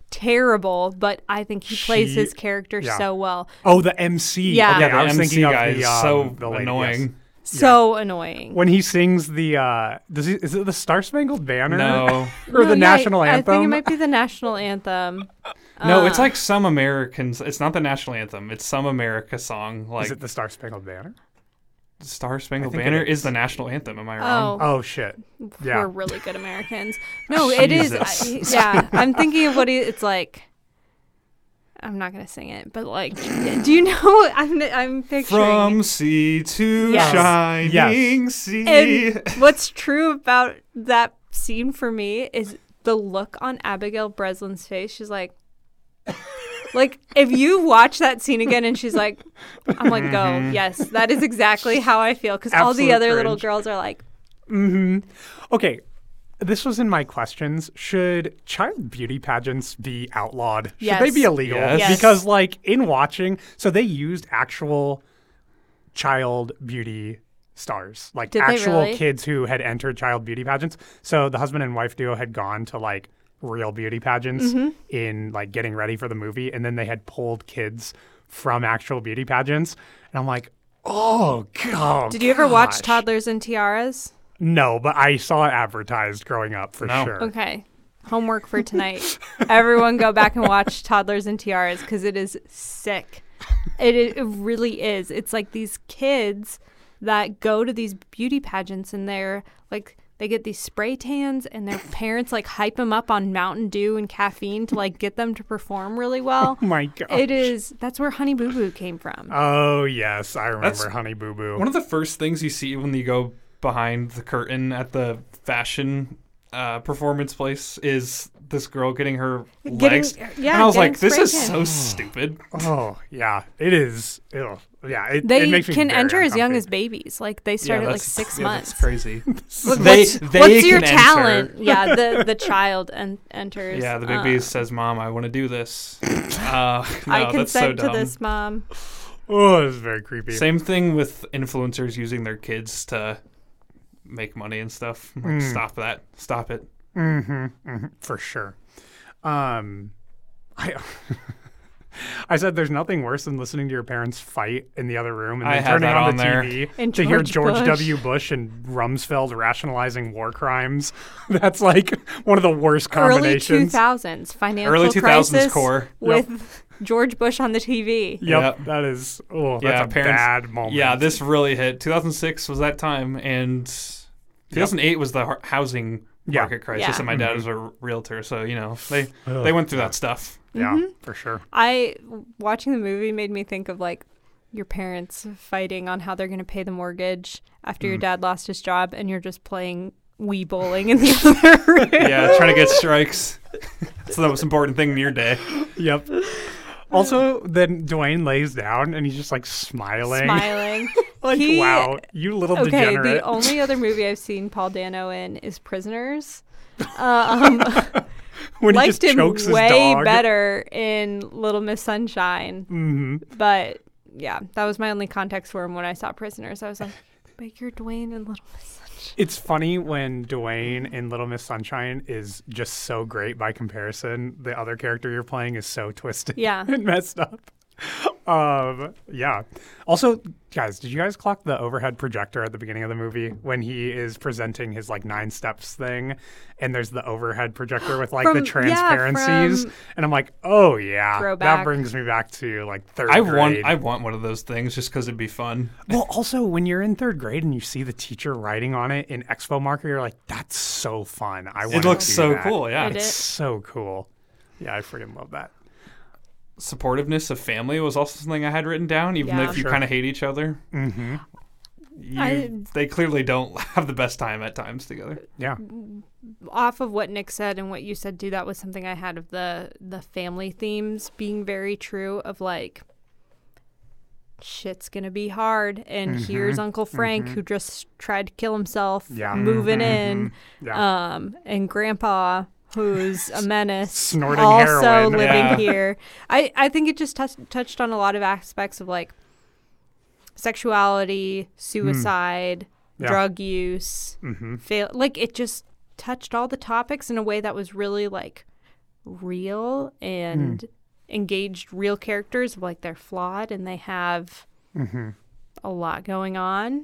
Speaker 2: terrible, but I think he plays
Speaker 1: She-
Speaker 2: his character
Speaker 1: yeah.
Speaker 2: so well.
Speaker 1: Oh, the M C.
Speaker 2: Yeah.
Speaker 1: Okay,
Speaker 3: Yeah, the
Speaker 1: I was
Speaker 3: M C
Speaker 1: thinking
Speaker 3: guy
Speaker 1: of the
Speaker 3: is
Speaker 1: um,
Speaker 3: so
Speaker 1: the lady,
Speaker 3: annoying.
Speaker 1: yes.
Speaker 2: So annoying.
Speaker 1: When he sings the, uh, does he, is it the Star Spangled Banner?
Speaker 3: No.
Speaker 1: or
Speaker 2: No,
Speaker 1: the
Speaker 2: yeah,
Speaker 1: national
Speaker 2: I
Speaker 1: anthem?
Speaker 2: think it might be the national anthem.
Speaker 3: No, it's
Speaker 2: Uh,
Speaker 3: like some Americans. It's not the national anthem. It's some America song. Like
Speaker 1: is it the Star Spangled Banner?
Speaker 3: Star Spangled
Speaker 1: think it
Speaker 3: Banner
Speaker 1: is.
Speaker 3: is the national anthem. Am I wrong?
Speaker 2: Oh,
Speaker 1: Oh, shit. Yeah.
Speaker 2: we're really good Americans. No, it is. I,
Speaker 3: Jesus.
Speaker 2: yeah, I'm thinking of what he, it's like. I'm not gonna sing it, but like, do you know? I'm I'm picturing.
Speaker 3: From sea to
Speaker 2: Yes.
Speaker 3: shining
Speaker 1: Yes.
Speaker 3: sea.
Speaker 2: And what's true about that scene for me is the look on Abigail Breslin's face. She's like, like if you watch that scene again and she's like, I'm like, go, yes, that is exactly how I feel. Because all the
Speaker 1: Absolute
Speaker 2: other little
Speaker 1: cringe.
Speaker 2: girls are like,
Speaker 1: Okay, this was in my questions. Should child beauty pageants be outlawed? Should
Speaker 2: Yes.
Speaker 1: they be illegal?
Speaker 3: Yes.
Speaker 2: Yes.
Speaker 1: Because, like, in watching, so they used actual child beauty stars, like
Speaker 2: Did they
Speaker 1: actual
Speaker 2: really?
Speaker 1: kids who had entered child beauty pageants. So the husband and wife duo had gone to like real beauty pageants
Speaker 2: Mm-hmm.
Speaker 1: in like getting ready for the movie, and then they had pulled kids from actual beauty pageants. And I'm like, oh god.
Speaker 2: did you ever watch
Speaker 1: gosh.
Speaker 2: Toddlers and Tiaras?
Speaker 1: No, but I saw it advertised growing up for
Speaker 3: No.
Speaker 1: sure.
Speaker 2: Okay. Homework for tonight. Everyone go back and watch Toddlers and Tiaras because it is sick. It, it it really is. It's like these kids that go to these beauty pageants and they're like, they get these spray tans and their parents like hype them up on Mountain Dew and caffeine to like get them to perform really well.
Speaker 1: Oh my god.
Speaker 2: It is, that's where Honey Boo Boo came from.
Speaker 1: Oh yes, I remember
Speaker 3: That's
Speaker 1: Honey Boo Boo.
Speaker 3: One of the first things you see when you go behind the curtain at the fashion uh, performance place is this girl getting her
Speaker 2: Getting-
Speaker 3: legs.
Speaker 2: yeah,
Speaker 3: and I was
Speaker 2: getting
Speaker 3: like, this
Speaker 2: spray
Speaker 3: is
Speaker 2: tan.
Speaker 3: so stupid.
Speaker 1: Oh yeah, it is. Ew. Yeah, it,
Speaker 2: They
Speaker 1: it makes me
Speaker 2: can
Speaker 1: very
Speaker 2: enter as young
Speaker 1: uncomfy.
Speaker 2: as babies. Like they start
Speaker 3: yeah,
Speaker 2: at like
Speaker 3: that's-
Speaker 2: six
Speaker 3: yeah,
Speaker 2: months.
Speaker 3: That's crazy.
Speaker 2: Look,
Speaker 3: They-
Speaker 2: what's,
Speaker 3: they
Speaker 2: what's your
Speaker 3: can enter.
Speaker 2: talent? Yeah, the the child en- enters.
Speaker 3: Yeah, the big
Speaker 2: uh,
Speaker 3: beast says, "Mom, I want to do this." Uh, no,
Speaker 2: I
Speaker 3: that's so
Speaker 2: consent to
Speaker 3: dumb.
Speaker 2: this, Mom.
Speaker 1: Oh, it's very creepy.
Speaker 3: Same thing with influencers using their kids to make money and stuff. I'm like,
Speaker 1: Mm.
Speaker 3: stop that. Stop it.
Speaker 1: For sure. Um, I I said there's nothing worse than listening to your parents fight in the other room and
Speaker 3: I
Speaker 1: then
Speaker 3: had
Speaker 1: turning
Speaker 3: that
Speaker 1: on
Speaker 3: on
Speaker 1: the
Speaker 3: there.
Speaker 1: T V
Speaker 2: And
Speaker 1: to hear
Speaker 2: George
Speaker 1: George
Speaker 2: Bush.
Speaker 1: W. Bush and Rumsfeld rationalizing war crimes. That's like one of the worst
Speaker 2: Early two
Speaker 1: combinations.
Speaker 2: thousands financial
Speaker 3: Early two thousands
Speaker 2: crisis
Speaker 3: core.
Speaker 2: with George Bush on the T V.
Speaker 1: Yep,
Speaker 3: Yep.
Speaker 1: that is. Oh, that's
Speaker 3: Yeah,
Speaker 1: a
Speaker 3: parents-
Speaker 1: bad moment.
Speaker 3: Yeah, this really hit. two thousand six was that time, and two thousand eight was the har- housing
Speaker 1: Yeah.
Speaker 3: market crisis,
Speaker 2: Yeah.
Speaker 3: and my dad was a r- realtor, so you know they they went through that stuff.
Speaker 1: Yeah,
Speaker 2: Mm-hmm.
Speaker 1: for sure.
Speaker 2: I watching the movie made me think of like your parents fighting on how they're going to pay the mortgage after
Speaker 1: Mm.
Speaker 2: your dad lost his job, and you're just playing Wii bowling in the other room.
Speaker 3: Yeah, trying to get strikes. That's the most important thing in your day.
Speaker 1: Yep. Also, then Dwayne lays down and he's just like smiling.
Speaker 2: Smiling.
Speaker 1: Like,
Speaker 2: He-
Speaker 1: wow, you little
Speaker 2: Okay,
Speaker 1: degenerate.
Speaker 2: the only other movie I've seen Paul Dano in is Prisoners. Uh, um,
Speaker 1: when he
Speaker 2: liked
Speaker 1: just
Speaker 2: him
Speaker 1: chokes his
Speaker 2: way
Speaker 1: dog.
Speaker 2: better in Little Miss Sunshine.
Speaker 1: hmm
Speaker 2: But yeah, that was my only context for him when I saw Prisoners. I was like, but you're Dwayne in Little Miss Sunshine.
Speaker 1: It's funny when Dwayne in Little Miss Sunshine is just so great by comparison. The other character you're playing is so twisted
Speaker 2: Yeah.
Speaker 1: and messed up. Um, yeah. Also, guys, did you guys clock the overhead projector at the beginning of the movie when he is presenting his like nine steps thing, and there's the overhead projector with like
Speaker 2: From-
Speaker 1: the
Speaker 2: yeah,
Speaker 1: transparencies,
Speaker 2: from
Speaker 1: and I'm like, oh yeah,
Speaker 2: Throwback.
Speaker 1: that brings me back to like third
Speaker 3: I
Speaker 1: grade.
Speaker 3: want I want one of those things just because it'd be fun.
Speaker 1: Well, also when you're in third grade and you see the teacher writing on it in Expo marker, you're like, that's so fun. I want.
Speaker 3: It looks
Speaker 1: do
Speaker 3: so
Speaker 1: that.
Speaker 3: cool. Yeah,
Speaker 2: It
Speaker 1: It's
Speaker 2: is.
Speaker 1: so cool. Yeah, I freaking love that.
Speaker 3: supportiveness of family was also something I had written down, even
Speaker 2: Yeah.
Speaker 3: if you
Speaker 1: Sure.
Speaker 3: kind of hate each other.
Speaker 1: Mm-hmm.
Speaker 3: You,
Speaker 2: I-
Speaker 3: they clearly don't have the best time at times together.
Speaker 1: Yeah.
Speaker 2: Off of what Nick said and what you said too, that was something I had of the the family themes being very true of like shit's gonna be hard and
Speaker 1: Mm-hmm.
Speaker 2: here's Uncle Frank who just tried to kill himself
Speaker 1: Yeah.
Speaker 2: moving in.
Speaker 1: Yeah.
Speaker 2: Um and Grandpa who's a menace
Speaker 1: Snorting
Speaker 2: also
Speaker 1: heroin.
Speaker 2: living
Speaker 3: Yeah.
Speaker 2: here. I, I think it just tou- touched on a lot of aspects of like sexuality, suicide,
Speaker 1: Yeah.
Speaker 2: drug use,
Speaker 1: Mm-hmm.
Speaker 2: fail like it just touched all the topics in a way that was really like real and
Speaker 1: Mm.
Speaker 2: engaged real characters. Like they're flawed and they have
Speaker 1: Mm-hmm.
Speaker 2: a lot going on.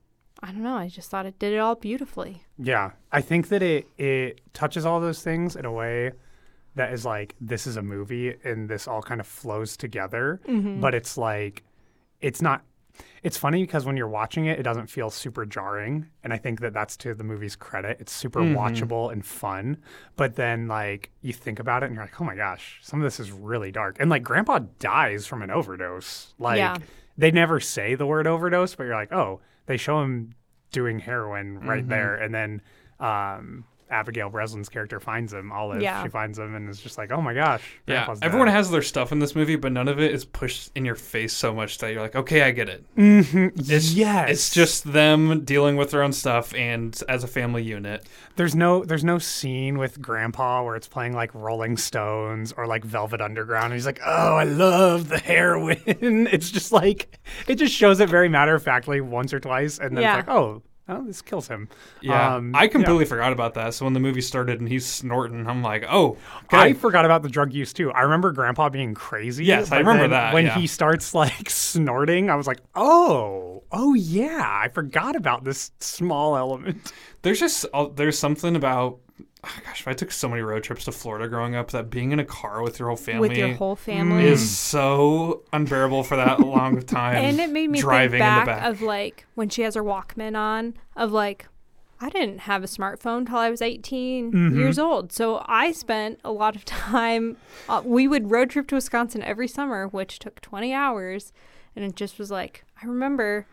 Speaker 2: I don't know. I just thought it did it all beautifully.
Speaker 1: Yeah, I think that it it touches all those things in a way that is like, this is a movie and this all kind of flows together.
Speaker 2: Mm-hmm.
Speaker 1: But it's like, it's not. It's funny because when you're watching it, it doesn't feel super jarring, and I think that that's to the movie's credit. It's super
Speaker 3: Mhm.
Speaker 1: watchable and fun. But then like you think about it and you're like, oh my gosh, some of this is really dark. And like Grandpa dies from an overdose. Like
Speaker 2: Yeah.
Speaker 1: they never say the word overdose, but you're like, oh, they show him doing heroin right
Speaker 3: Mhm.
Speaker 1: there, and then um, Abigail Breslin's character finds him. Olive,
Speaker 2: Yeah.
Speaker 1: she finds him, and is just like, oh my gosh,
Speaker 3: Yeah,
Speaker 1: Grandpa's
Speaker 3: everyone
Speaker 1: dead.
Speaker 3: has their stuff in this movie, but none of it is pushed in your face so much that you're like, okay, I get it.
Speaker 1: Mhm.
Speaker 3: It's,
Speaker 1: yes,
Speaker 3: It's just them dealing with their own stuff and as a family unit.
Speaker 1: there's no there's no scene with Grandpa where it's playing like Rolling Stones or like Velvet Underground, and he's like, oh, I love the heroin. It's just like it just shows it very matter of factly once or twice, and then
Speaker 2: Yeah.
Speaker 1: it's like, oh. Oh, this kills him.
Speaker 3: Yeah,
Speaker 1: Um,
Speaker 3: I completely
Speaker 1: yeah.
Speaker 3: forgot about that. So when the movie started and he's snorting, I'm like, oh, okay.
Speaker 1: I forgot about the drug use too. I remember Grandpa being crazy.
Speaker 3: Yes, I
Speaker 1: but
Speaker 3: remember
Speaker 1: then
Speaker 3: that,
Speaker 1: When
Speaker 3: yeah.
Speaker 1: he starts like snorting, I was like, oh, oh yeah, I forgot about this small element.
Speaker 3: There's just uh, there's something about oh gosh, I took so many road trips to Florida growing up that being in a car with your whole family
Speaker 2: With your whole family.
Speaker 3: is so unbearable for that long of time.
Speaker 2: And it made me
Speaker 3: driving
Speaker 2: think back,
Speaker 3: in the back
Speaker 2: of like when she has her Walkman on, of like, I didn't have a smartphone till I was eighteen
Speaker 1: Mm-hmm.
Speaker 2: years old. So I spent a lot of time. Uh, we would road trip to Wisconsin every summer, which took twenty hours. And it just was like, I remember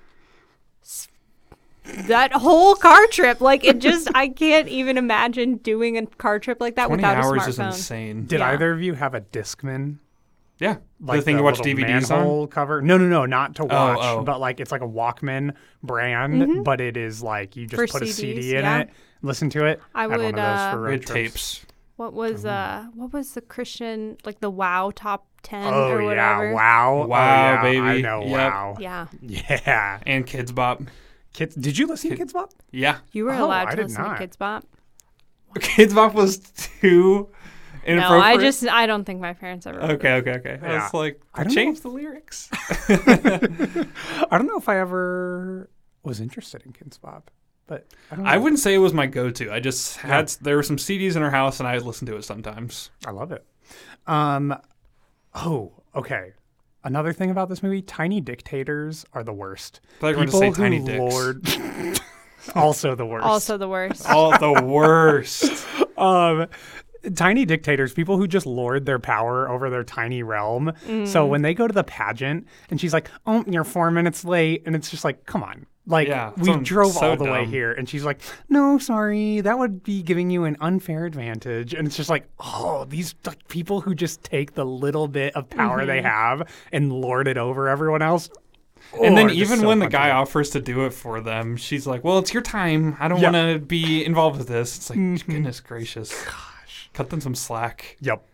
Speaker 2: s- that whole car trip. Like, it just, I can't even imagine doing a car trip like that
Speaker 3: twenty
Speaker 2: without
Speaker 3: hours
Speaker 2: a
Speaker 3: is
Speaker 2: smartphone.
Speaker 3: insane.
Speaker 1: Did
Speaker 2: Yeah.
Speaker 1: either of you have a Discman?
Speaker 3: Yeah,
Speaker 1: Like
Speaker 3: the thing to watch
Speaker 1: little
Speaker 3: D V Ds
Speaker 1: manhole
Speaker 3: on.
Speaker 1: cover? No, no, no, not to watch.
Speaker 3: oh.
Speaker 1: But like it's like a Walkman brand, but it is like you just
Speaker 2: Mm-hmm. For
Speaker 1: put a
Speaker 2: C
Speaker 1: C
Speaker 2: Ds,
Speaker 1: D in
Speaker 2: yeah.
Speaker 1: it, listen to it.
Speaker 2: I
Speaker 1: Had one
Speaker 2: would,
Speaker 1: of those
Speaker 2: uh,
Speaker 1: for
Speaker 3: We
Speaker 1: road
Speaker 3: had
Speaker 1: trips.
Speaker 3: tapes.
Speaker 2: What was uh what was the Christian, like the WoW top ten
Speaker 1: Oh
Speaker 2: or whatever?
Speaker 1: yeah, wow,
Speaker 3: Wow,
Speaker 1: oh, yeah, I
Speaker 3: baby.
Speaker 1: know,
Speaker 3: Yep.
Speaker 1: wow,
Speaker 2: Yeah.
Speaker 1: yeah.
Speaker 3: And Kids Bop.
Speaker 1: Kids, did you listen to Kids Bop?
Speaker 3: Yeah.
Speaker 2: You were
Speaker 1: Oh,
Speaker 2: allowed
Speaker 1: I
Speaker 2: to
Speaker 1: did
Speaker 2: listen
Speaker 1: not.
Speaker 2: to Kids Bop.
Speaker 3: Kids Bop was too
Speaker 2: No,
Speaker 3: inappropriate.
Speaker 2: I just I don't think my parents ever.
Speaker 3: Okay, okay, okay. I
Speaker 1: Yeah.
Speaker 3: was like,
Speaker 1: I don't know
Speaker 3: change
Speaker 1: if-
Speaker 3: the lyrics.
Speaker 1: I don't know if I ever was interested in Kids Bop, but I don't know.
Speaker 3: I wouldn't say it was my go-to. I just had there were some C Ds in our house, and I listened to it sometimes.
Speaker 1: I love it. Um, oh, okay. Another thing about this movie: tiny dictators are the worst.
Speaker 3: I thought you were going to say tiny
Speaker 1: who
Speaker 3: dicks.
Speaker 1: lord, also the worst.
Speaker 2: Also the worst.
Speaker 3: All the worst.
Speaker 1: um, tiny dictators, people who just lord their power over their tiny realm.
Speaker 2: Mm.
Speaker 1: So when they go to the pageant and she's like, "Oh, you're four minutes late," and it's just like, "Come on." Like,
Speaker 3: Yeah,
Speaker 1: we
Speaker 3: so-
Speaker 1: drove
Speaker 3: so
Speaker 1: all the way
Speaker 3: dumb.
Speaker 1: here. And she's like, "No, sorry. That would be giving you an unfair advantage." And it's just like, oh, these like, people who just take the little bit of power they
Speaker 2: Mm-hmm.
Speaker 1: have and lord it over everyone else.
Speaker 3: And
Speaker 1: Oh,
Speaker 3: then
Speaker 1: it's just
Speaker 3: even
Speaker 1: so
Speaker 3: when the
Speaker 1: fun to
Speaker 3: guy
Speaker 1: watch.
Speaker 3: offers to do it for them, she's like, "Well, it's your time. I don't
Speaker 1: Yep.
Speaker 3: want to be involved with this." It's like,
Speaker 1: Mm-hmm.
Speaker 3: goodness gracious. Gosh. Cut them some slack.
Speaker 1: Yep.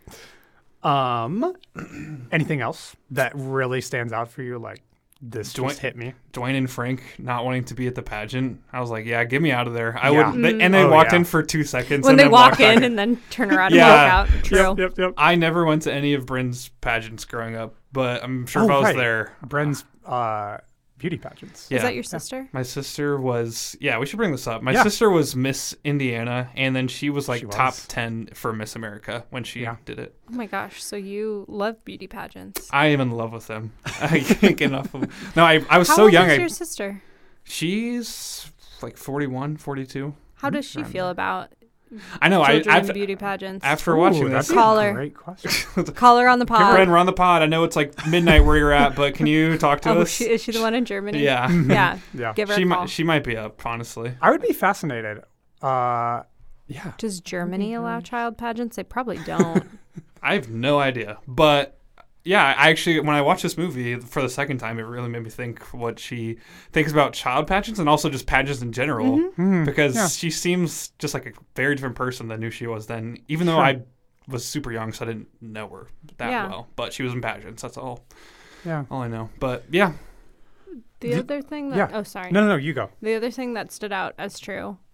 Speaker 1: Um, anything else that really stands out for you? Like, this
Speaker 3: Dwayne-
Speaker 1: just hit me.
Speaker 3: Dwayne and Frank not wanting to be at the pageant. I was like, "Yeah, get me out of there." I
Speaker 1: Yeah.
Speaker 3: would, they, and they
Speaker 1: Oh,
Speaker 3: walked
Speaker 1: yeah.
Speaker 3: in for two seconds.
Speaker 2: When
Speaker 3: and
Speaker 2: they
Speaker 3: then
Speaker 2: walk
Speaker 3: walked back
Speaker 2: in and then turn around
Speaker 3: Yeah.
Speaker 2: and walk out. True.
Speaker 1: Yep, yep, yep.
Speaker 3: I never went to any of Bryn's pageants growing up, but I'm sure
Speaker 1: Oh,
Speaker 3: if I was
Speaker 1: right.
Speaker 3: there.
Speaker 1: Bren's uh, beauty pageants.
Speaker 3: Yeah.
Speaker 2: Is that your sister?
Speaker 3: My sister was, yeah, we should bring this up. My
Speaker 1: Yeah.
Speaker 3: sister was Miss Indiana, and then she was like
Speaker 1: She
Speaker 3: top
Speaker 1: was.
Speaker 3: ten for Miss America when she
Speaker 1: Yeah.
Speaker 3: did it.
Speaker 2: Oh my gosh! So you love beauty pageants?
Speaker 3: I am in love with them. I can't get enough of them. No, I, I was
Speaker 2: How
Speaker 3: so
Speaker 2: old
Speaker 3: young.
Speaker 2: is
Speaker 3: I,
Speaker 2: your sister?
Speaker 3: she's like forty-one, forty-two.
Speaker 2: How does she feel about
Speaker 3: I know. I
Speaker 2: children in
Speaker 3: after,
Speaker 2: beauty pageants?
Speaker 3: after
Speaker 1: Ooh,
Speaker 3: watching
Speaker 1: that's
Speaker 3: this,
Speaker 2: Call
Speaker 1: a
Speaker 2: her.
Speaker 1: great question.
Speaker 2: Call her on the pod.
Speaker 3: Bren, we're on the pod. I know it's like midnight where you're at, but can you talk to
Speaker 2: Oh,
Speaker 3: us?
Speaker 2: she, is she the one in Germany?
Speaker 3: Yeah.
Speaker 2: Yeah.
Speaker 1: Yeah.
Speaker 2: Give her
Speaker 3: She
Speaker 2: a call.
Speaker 3: might, she might be up, honestly.
Speaker 1: I would be fascinated. Uh, yeah.
Speaker 2: Does Germany allow child pageants? They probably don't.
Speaker 3: I have no idea. But yeah, I actually, when I watched this movie for the second time, it really made me think what she thinks about child pageants and also just pageants in general.
Speaker 2: Mm-hmm.
Speaker 3: Because
Speaker 1: Yeah.
Speaker 3: she seems just like a very different person than who she was then, even though
Speaker 1: Sure.
Speaker 3: I was super young, so I didn't know her that
Speaker 2: Yeah.
Speaker 3: well. But she was in pageants. That's all,
Speaker 1: Yeah.
Speaker 3: all I know. But yeah,
Speaker 2: The other thing that
Speaker 1: Yeah.
Speaker 2: oh sorry.
Speaker 1: No, no, no. You go.
Speaker 2: The other thing that stood out as true,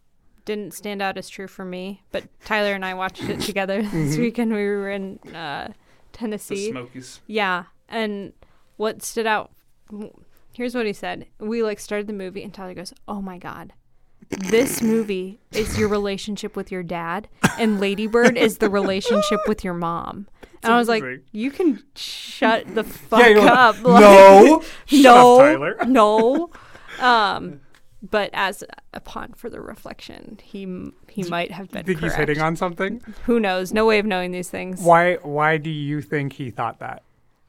Speaker 2: didn't stand out as true for me, but Tyler and I watched it together this weekend. We were in uh,
Speaker 3: The
Speaker 2: Tennessee.
Speaker 3: Smokies.
Speaker 2: Yeah, and what stood out, here's what he said. We like started the movie and Tyler goes, "Oh my God, this movie is your relationship with your dad, and Lady Bird is the relationship with your mom." And I was like,
Speaker 1: amazing.
Speaker 2: "You can shut the fuck
Speaker 3: Yeah, you're like,
Speaker 2: up."
Speaker 3: no.
Speaker 1: Shut
Speaker 2: no,
Speaker 1: up, Tyler.
Speaker 2: no. Um, but as upon further reflection, he m- he might have been
Speaker 1: Think he's
Speaker 2: correct.
Speaker 1: hitting on something?
Speaker 2: Who knows? No way of knowing these things.
Speaker 1: Why Why do you think he thought that?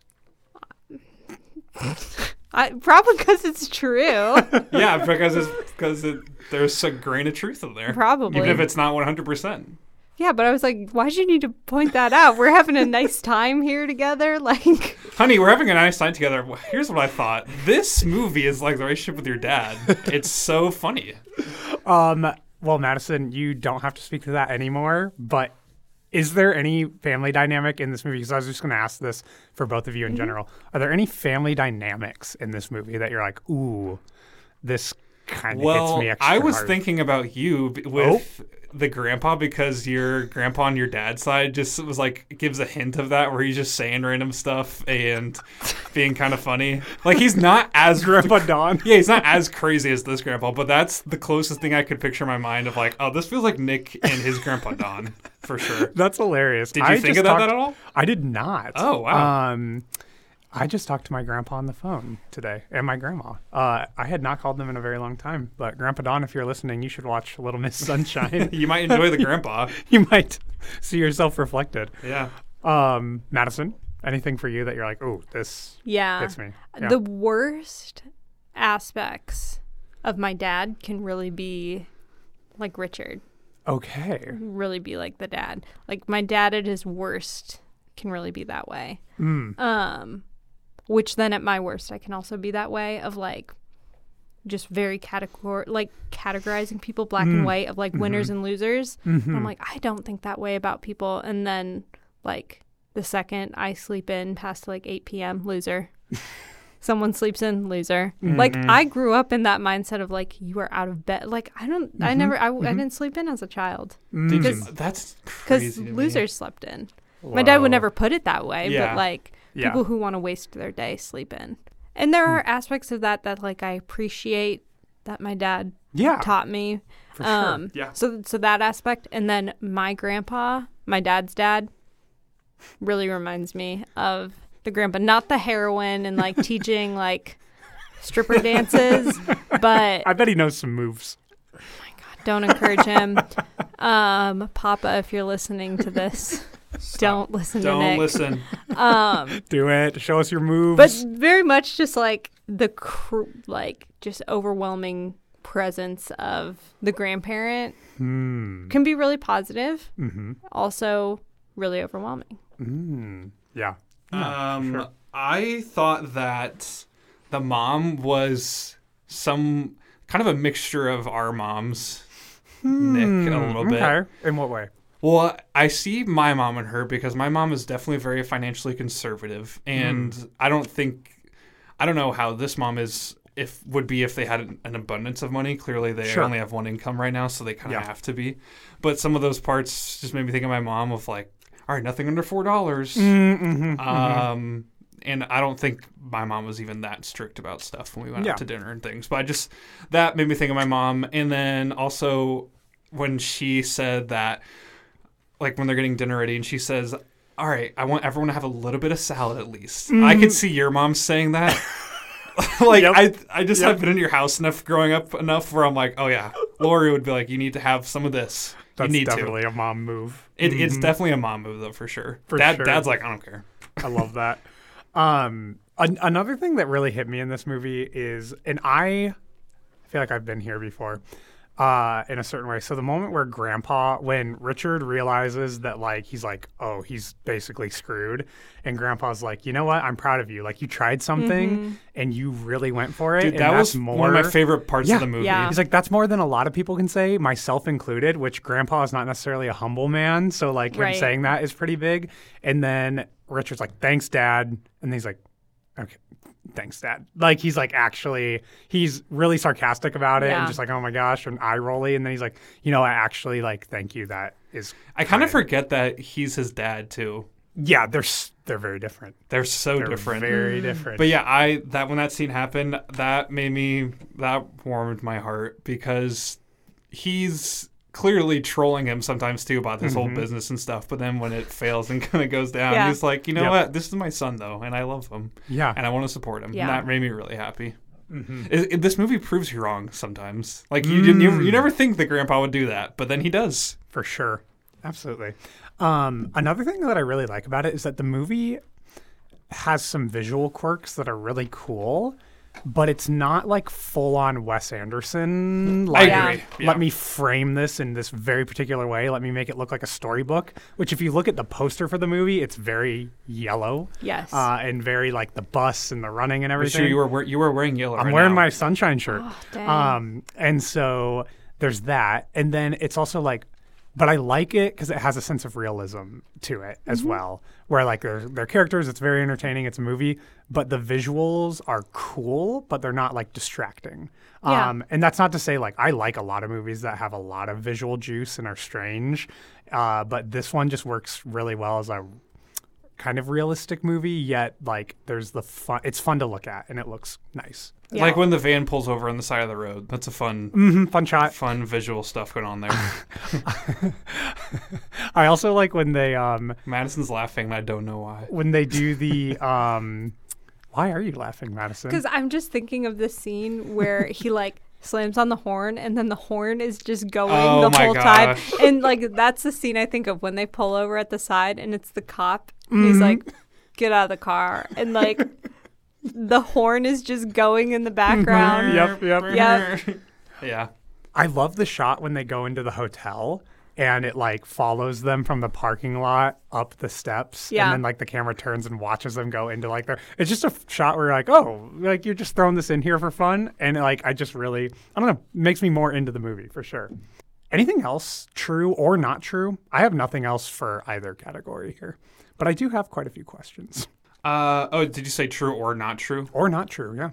Speaker 2: I, probably because it's true.
Speaker 3: Yeah, because it's, because it, there's a grain of truth in there.
Speaker 2: Probably.
Speaker 3: Even if it's not one hundred percent.
Speaker 2: Yeah, but I was like, why'd you need to point that out? We're having a nice time here together. Like,
Speaker 3: Honey, we're having a nice time together. Here's what I thought. This movie is like the relationship with your dad. It's so funny.
Speaker 1: Um. Well, Madison, you don't have to speak to that anymore. But is there any family dynamic in this movie? Because I was just going to ask this for both of you in
Speaker 2: Mm-hmm.
Speaker 1: general. Are there any family dynamics in this movie that you're like, ooh, this kind of
Speaker 3: Well,
Speaker 1: hits me extra
Speaker 3: I was
Speaker 1: hard?
Speaker 3: thinking about you b- with the grandpa because your grandpa on your dad's side just was like gives a hint of that where he's just saying random stuff and being kind of funny. Like he's not as
Speaker 1: Grandpa Don.
Speaker 3: Yeah, he's not as crazy as this grandpa, but that's the closest thing I could picture in my mind of like, oh, this feels like Nick and his grandpa Don for sure.
Speaker 1: That's hilarious.
Speaker 3: Did you
Speaker 1: I
Speaker 3: think
Speaker 1: just
Speaker 3: of that,
Speaker 1: talked-
Speaker 3: that at all?
Speaker 1: I did not.
Speaker 3: Oh, wow.
Speaker 1: Um, I just talked to my grandpa on the phone today and my grandma. Uh, I had not called them in a very long time, but Grandpa Don, if you're listening, you should watch Little Miss Sunshine.
Speaker 3: You might enjoy the grandpa.
Speaker 1: You might see yourself reflected.
Speaker 3: Yeah.
Speaker 1: Um, Madison, anything for you that you're like, oh, this
Speaker 2: yeah.
Speaker 1: hits me? Yeah.
Speaker 2: The worst aspects of my dad can really be like Richard,
Speaker 1: Okay.
Speaker 2: really be like the dad. Like my dad at his worst can really be that way.
Speaker 1: Mm.
Speaker 2: Um, which then at my worst, I can also be that way of like just very categor like categorizing people black and white of like winners and losers. And I'm like, I don't think that way about people. And then like the second I sleep in past like eight p.m., loser. Someone sleeps in, loser. Like I grew up in that mindset of like you are out of bed. Like I don't, I never, I, I didn't sleep in as a child
Speaker 3: Did you?
Speaker 2: Because-
Speaker 3: That's
Speaker 2: because
Speaker 3: crazy to me.
Speaker 2: losers slept in. My dad would
Speaker 1: Whoa.
Speaker 2: never put it that way,
Speaker 3: Yeah.
Speaker 2: but like
Speaker 1: Yeah.
Speaker 2: people who want to waste their day sleep in. And there are aspects of that that like I appreciate that my dad
Speaker 1: Yeah.
Speaker 2: taught me.
Speaker 1: For sure.
Speaker 2: Um,
Speaker 3: Yeah.
Speaker 2: So so that aspect, and then my grandpa, my dad's dad, really reminds me of the grandpa. Not the heroin and like teaching like stripper dances, but
Speaker 1: I bet he knows some moves.
Speaker 2: don't encourage him. Um, Papa, if you're listening to this, don't listen to
Speaker 3: Don't
Speaker 2: Nick.
Speaker 3: listen.
Speaker 2: Um,
Speaker 1: Do it. Show us your moves.
Speaker 2: but very much just like the cr- like just overwhelming presence of the grandparent
Speaker 1: Hmm.
Speaker 2: can be really positive,
Speaker 1: Mm-hmm.
Speaker 2: also really overwhelming.
Speaker 1: Mm. Yeah.
Speaker 3: Um,
Speaker 1: sure.
Speaker 3: I thought that the mom was some kind of a mixture of our moms, Nick, a little bit.
Speaker 1: Okay. In what way?
Speaker 3: Well, I see my mom in her because my mom is definitely very financially conservative, and
Speaker 1: Mm.
Speaker 3: I don't think, I don't know how this mom is. If would be if they had an, an abundance of money. Clearly, they
Speaker 1: Sure.
Speaker 3: only have one income right now, so they kind of
Speaker 1: Yeah.
Speaker 3: have to be. But some of those parts just made me think of my mom of like, all right, nothing under four dollars.
Speaker 1: Mm-hmm.
Speaker 3: Um, and I don't think my mom was even that strict about stuff when we went
Speaker 1: Yeah.
Speaker 3: out to dinner and things. But I just that made me think of my mom. And then also when she said that, like when they're getting dinner ready, and she says, "All right, I want everyone to have a little bit of salad at least." I could see your mom saying that. like
Speaker 1: Yep.
Speaker 3: I, I just
Speaker 1: Yep.
Speaker 3: have been in your house enough growing up enough where I'm like, oh yeah, Lori would be like, you need to have some of this.
Speaker 1: That's
Speaker 3: you need
Speaker 1: definitely
Speaker 3: to.
Speaker 1: a mom move.
Speaker 3: It, It's
Speaker 1: Mhm.
Speaker 3: definitely a mom move though for sure.
Speaker 1: For
Speaker 3: Dad,
Speaker 1: sure.
Speaker 3: Dad's like, I don't care.
Speaker 1: I love that. Um, an- another thing that really hit me in this movie is, and I feel like I've been here before, uh, in a certain way. So the moment where Grandpa, when Richard realizes that, like, he's like, oh, he's basically screwed, and Grandpa's like, you know what? I'm proud of you. Like, you tried something, and you really went for it.
Speaker 3: Dude,
Speaker 1: and
Speaker 3: that
Speaker 1: that's
Speaker 3: was
Speaker 1: more
Speaker 3: one of my favorite parts
Speaker 1: Yeah.
Speaker 3: of the movie.
Speaker 2: Yeah.
Speaker 1: He's like, that's more than a lot of people can say, myself included, which Grandpa is not necessarily a humble man. So, like, him
Speaker 2: Right.
Speaker 1: saying that is pretty big. And then Richard's like, thanks, Dad. And he's like, okay, thanks, Dad. Like, he's like, actually, he's really sarcastic about it
Speaker 2: Yeah.
Speaker 1: and just like, oh my gosh, and eye rolly. And then he's like, you know, I actually like, thank you. That is,
Speaker 3: I kind of forget that he's his dad too.
Speaker 1: yeah, they're s- they're very different.
Speaker 3: They're so
Speaker 1: They're
Speaker 3: different.
Speaker 1: very different.
Speaker 3: But yeah, I that when that scene happened, that made me that warmed my heart because he's clearly trolling him sometimes too about this whole business and stuff. But then when it fails and kind of goes down,
Speaker 2: Yeah.
Speaker 3: he's like, you know
Speaker 1: Yep.
Speaker 3: what? This is my son though, and I love him.
Speaker 1: Yeah.
Speaker 3: and I want to support him.
Speaker 2: Yeah.
Speaker 3: And that made me really happy. It, it- this movie proves you wrong sometimes. Like you didn't, you, you never think that Grandpa would do that, but then he does.
Speaker 1: For sure. Absolutely. Um, another thing that I really like about it is that the movie has some visual quirks that are really cool, but it's not like full on Wes Anderson. Like,
Speaker 3: agree. Yeah.
Speaker 1: let me frame this in this very particular way. Let me make it look like a storybook, which if you look at the poster for the movie, it's very yellow.
Speaker 2: Yes.
Speaker 1: Uh, and very like the bus and the running and
Speaker 3: But
Speaker 1: everything.
Speaker 3: sure, you were wear- you were wearing yellow.
Speaker 1: I'm
Speaker 3: right
Speaker 1: wearing
Speaker 3: now.
Speaker 1: my sunshine shirt.
Speaker 2: Oh, dang.
Speaker 1: Um, and so there's that. And then it's also like, but I like it because it has a sense of realism to it as
Speaker 2: Mm-hmm.
Speaker 1: well, where like they're, they're characters, it's very entertaining, it's a movie, but the visuals are cool, but they're not like distracting.
Speaker 2: Yeah.
Speaker 1: Um, and that's not to say like I like a lot of movies that have a lot of visual juice and are strange, uh, but this one just works really well as a kind of realistic movie, yet like there's the fun, it's fun to look at and it looks nice.
Speaker 2: Yeah.
Speaker 3: Like when the van pulls over on the side of the road. That's a fun,
Speaker 1: Mhm, fun shot.
Speaker 3: fun visual stuff going on there.
Speaker 1: I also like when they um
Speaker 3: Madison's laughing, and I don't know why.
Speaker 1: when they do the um why are you laughing, Madison?
Speaker 2: Because I'm just thinking of the scene where he like slams on the horn and then the horn is just going
Speaker 3: Oh
Speaker 2: the
Speaker 3: my
Speaker 2: whole time.
Speaker 3: gosh.
Speaker 2: And like that's the scene I think of when they pull over at the side and it's the cop. And he's like, get out of the car. And like the horn is just going in the background.
Speaker 1: Yep, yep.
Speaker 2: Yep.
Speaker 3: Yeah.
Speaker 1: I love the shot when they go into the hotel and it like follows them from the parking lot up the steps.
Speaker 2: Yeah.
Speaker 1: And then like the camera turns and watches them go into like their it's just a f- shot where you're like, oh, like you're just throwing this in here for fun. And like I just really I don't know, makes me more into the movie for sure. Anything else true or not true? I have nothing else for either category here. But I do have quite a few questions.
Speaker 3: Uh, oh, did you say true or not true?
Speaker 1: Or not true, yeah.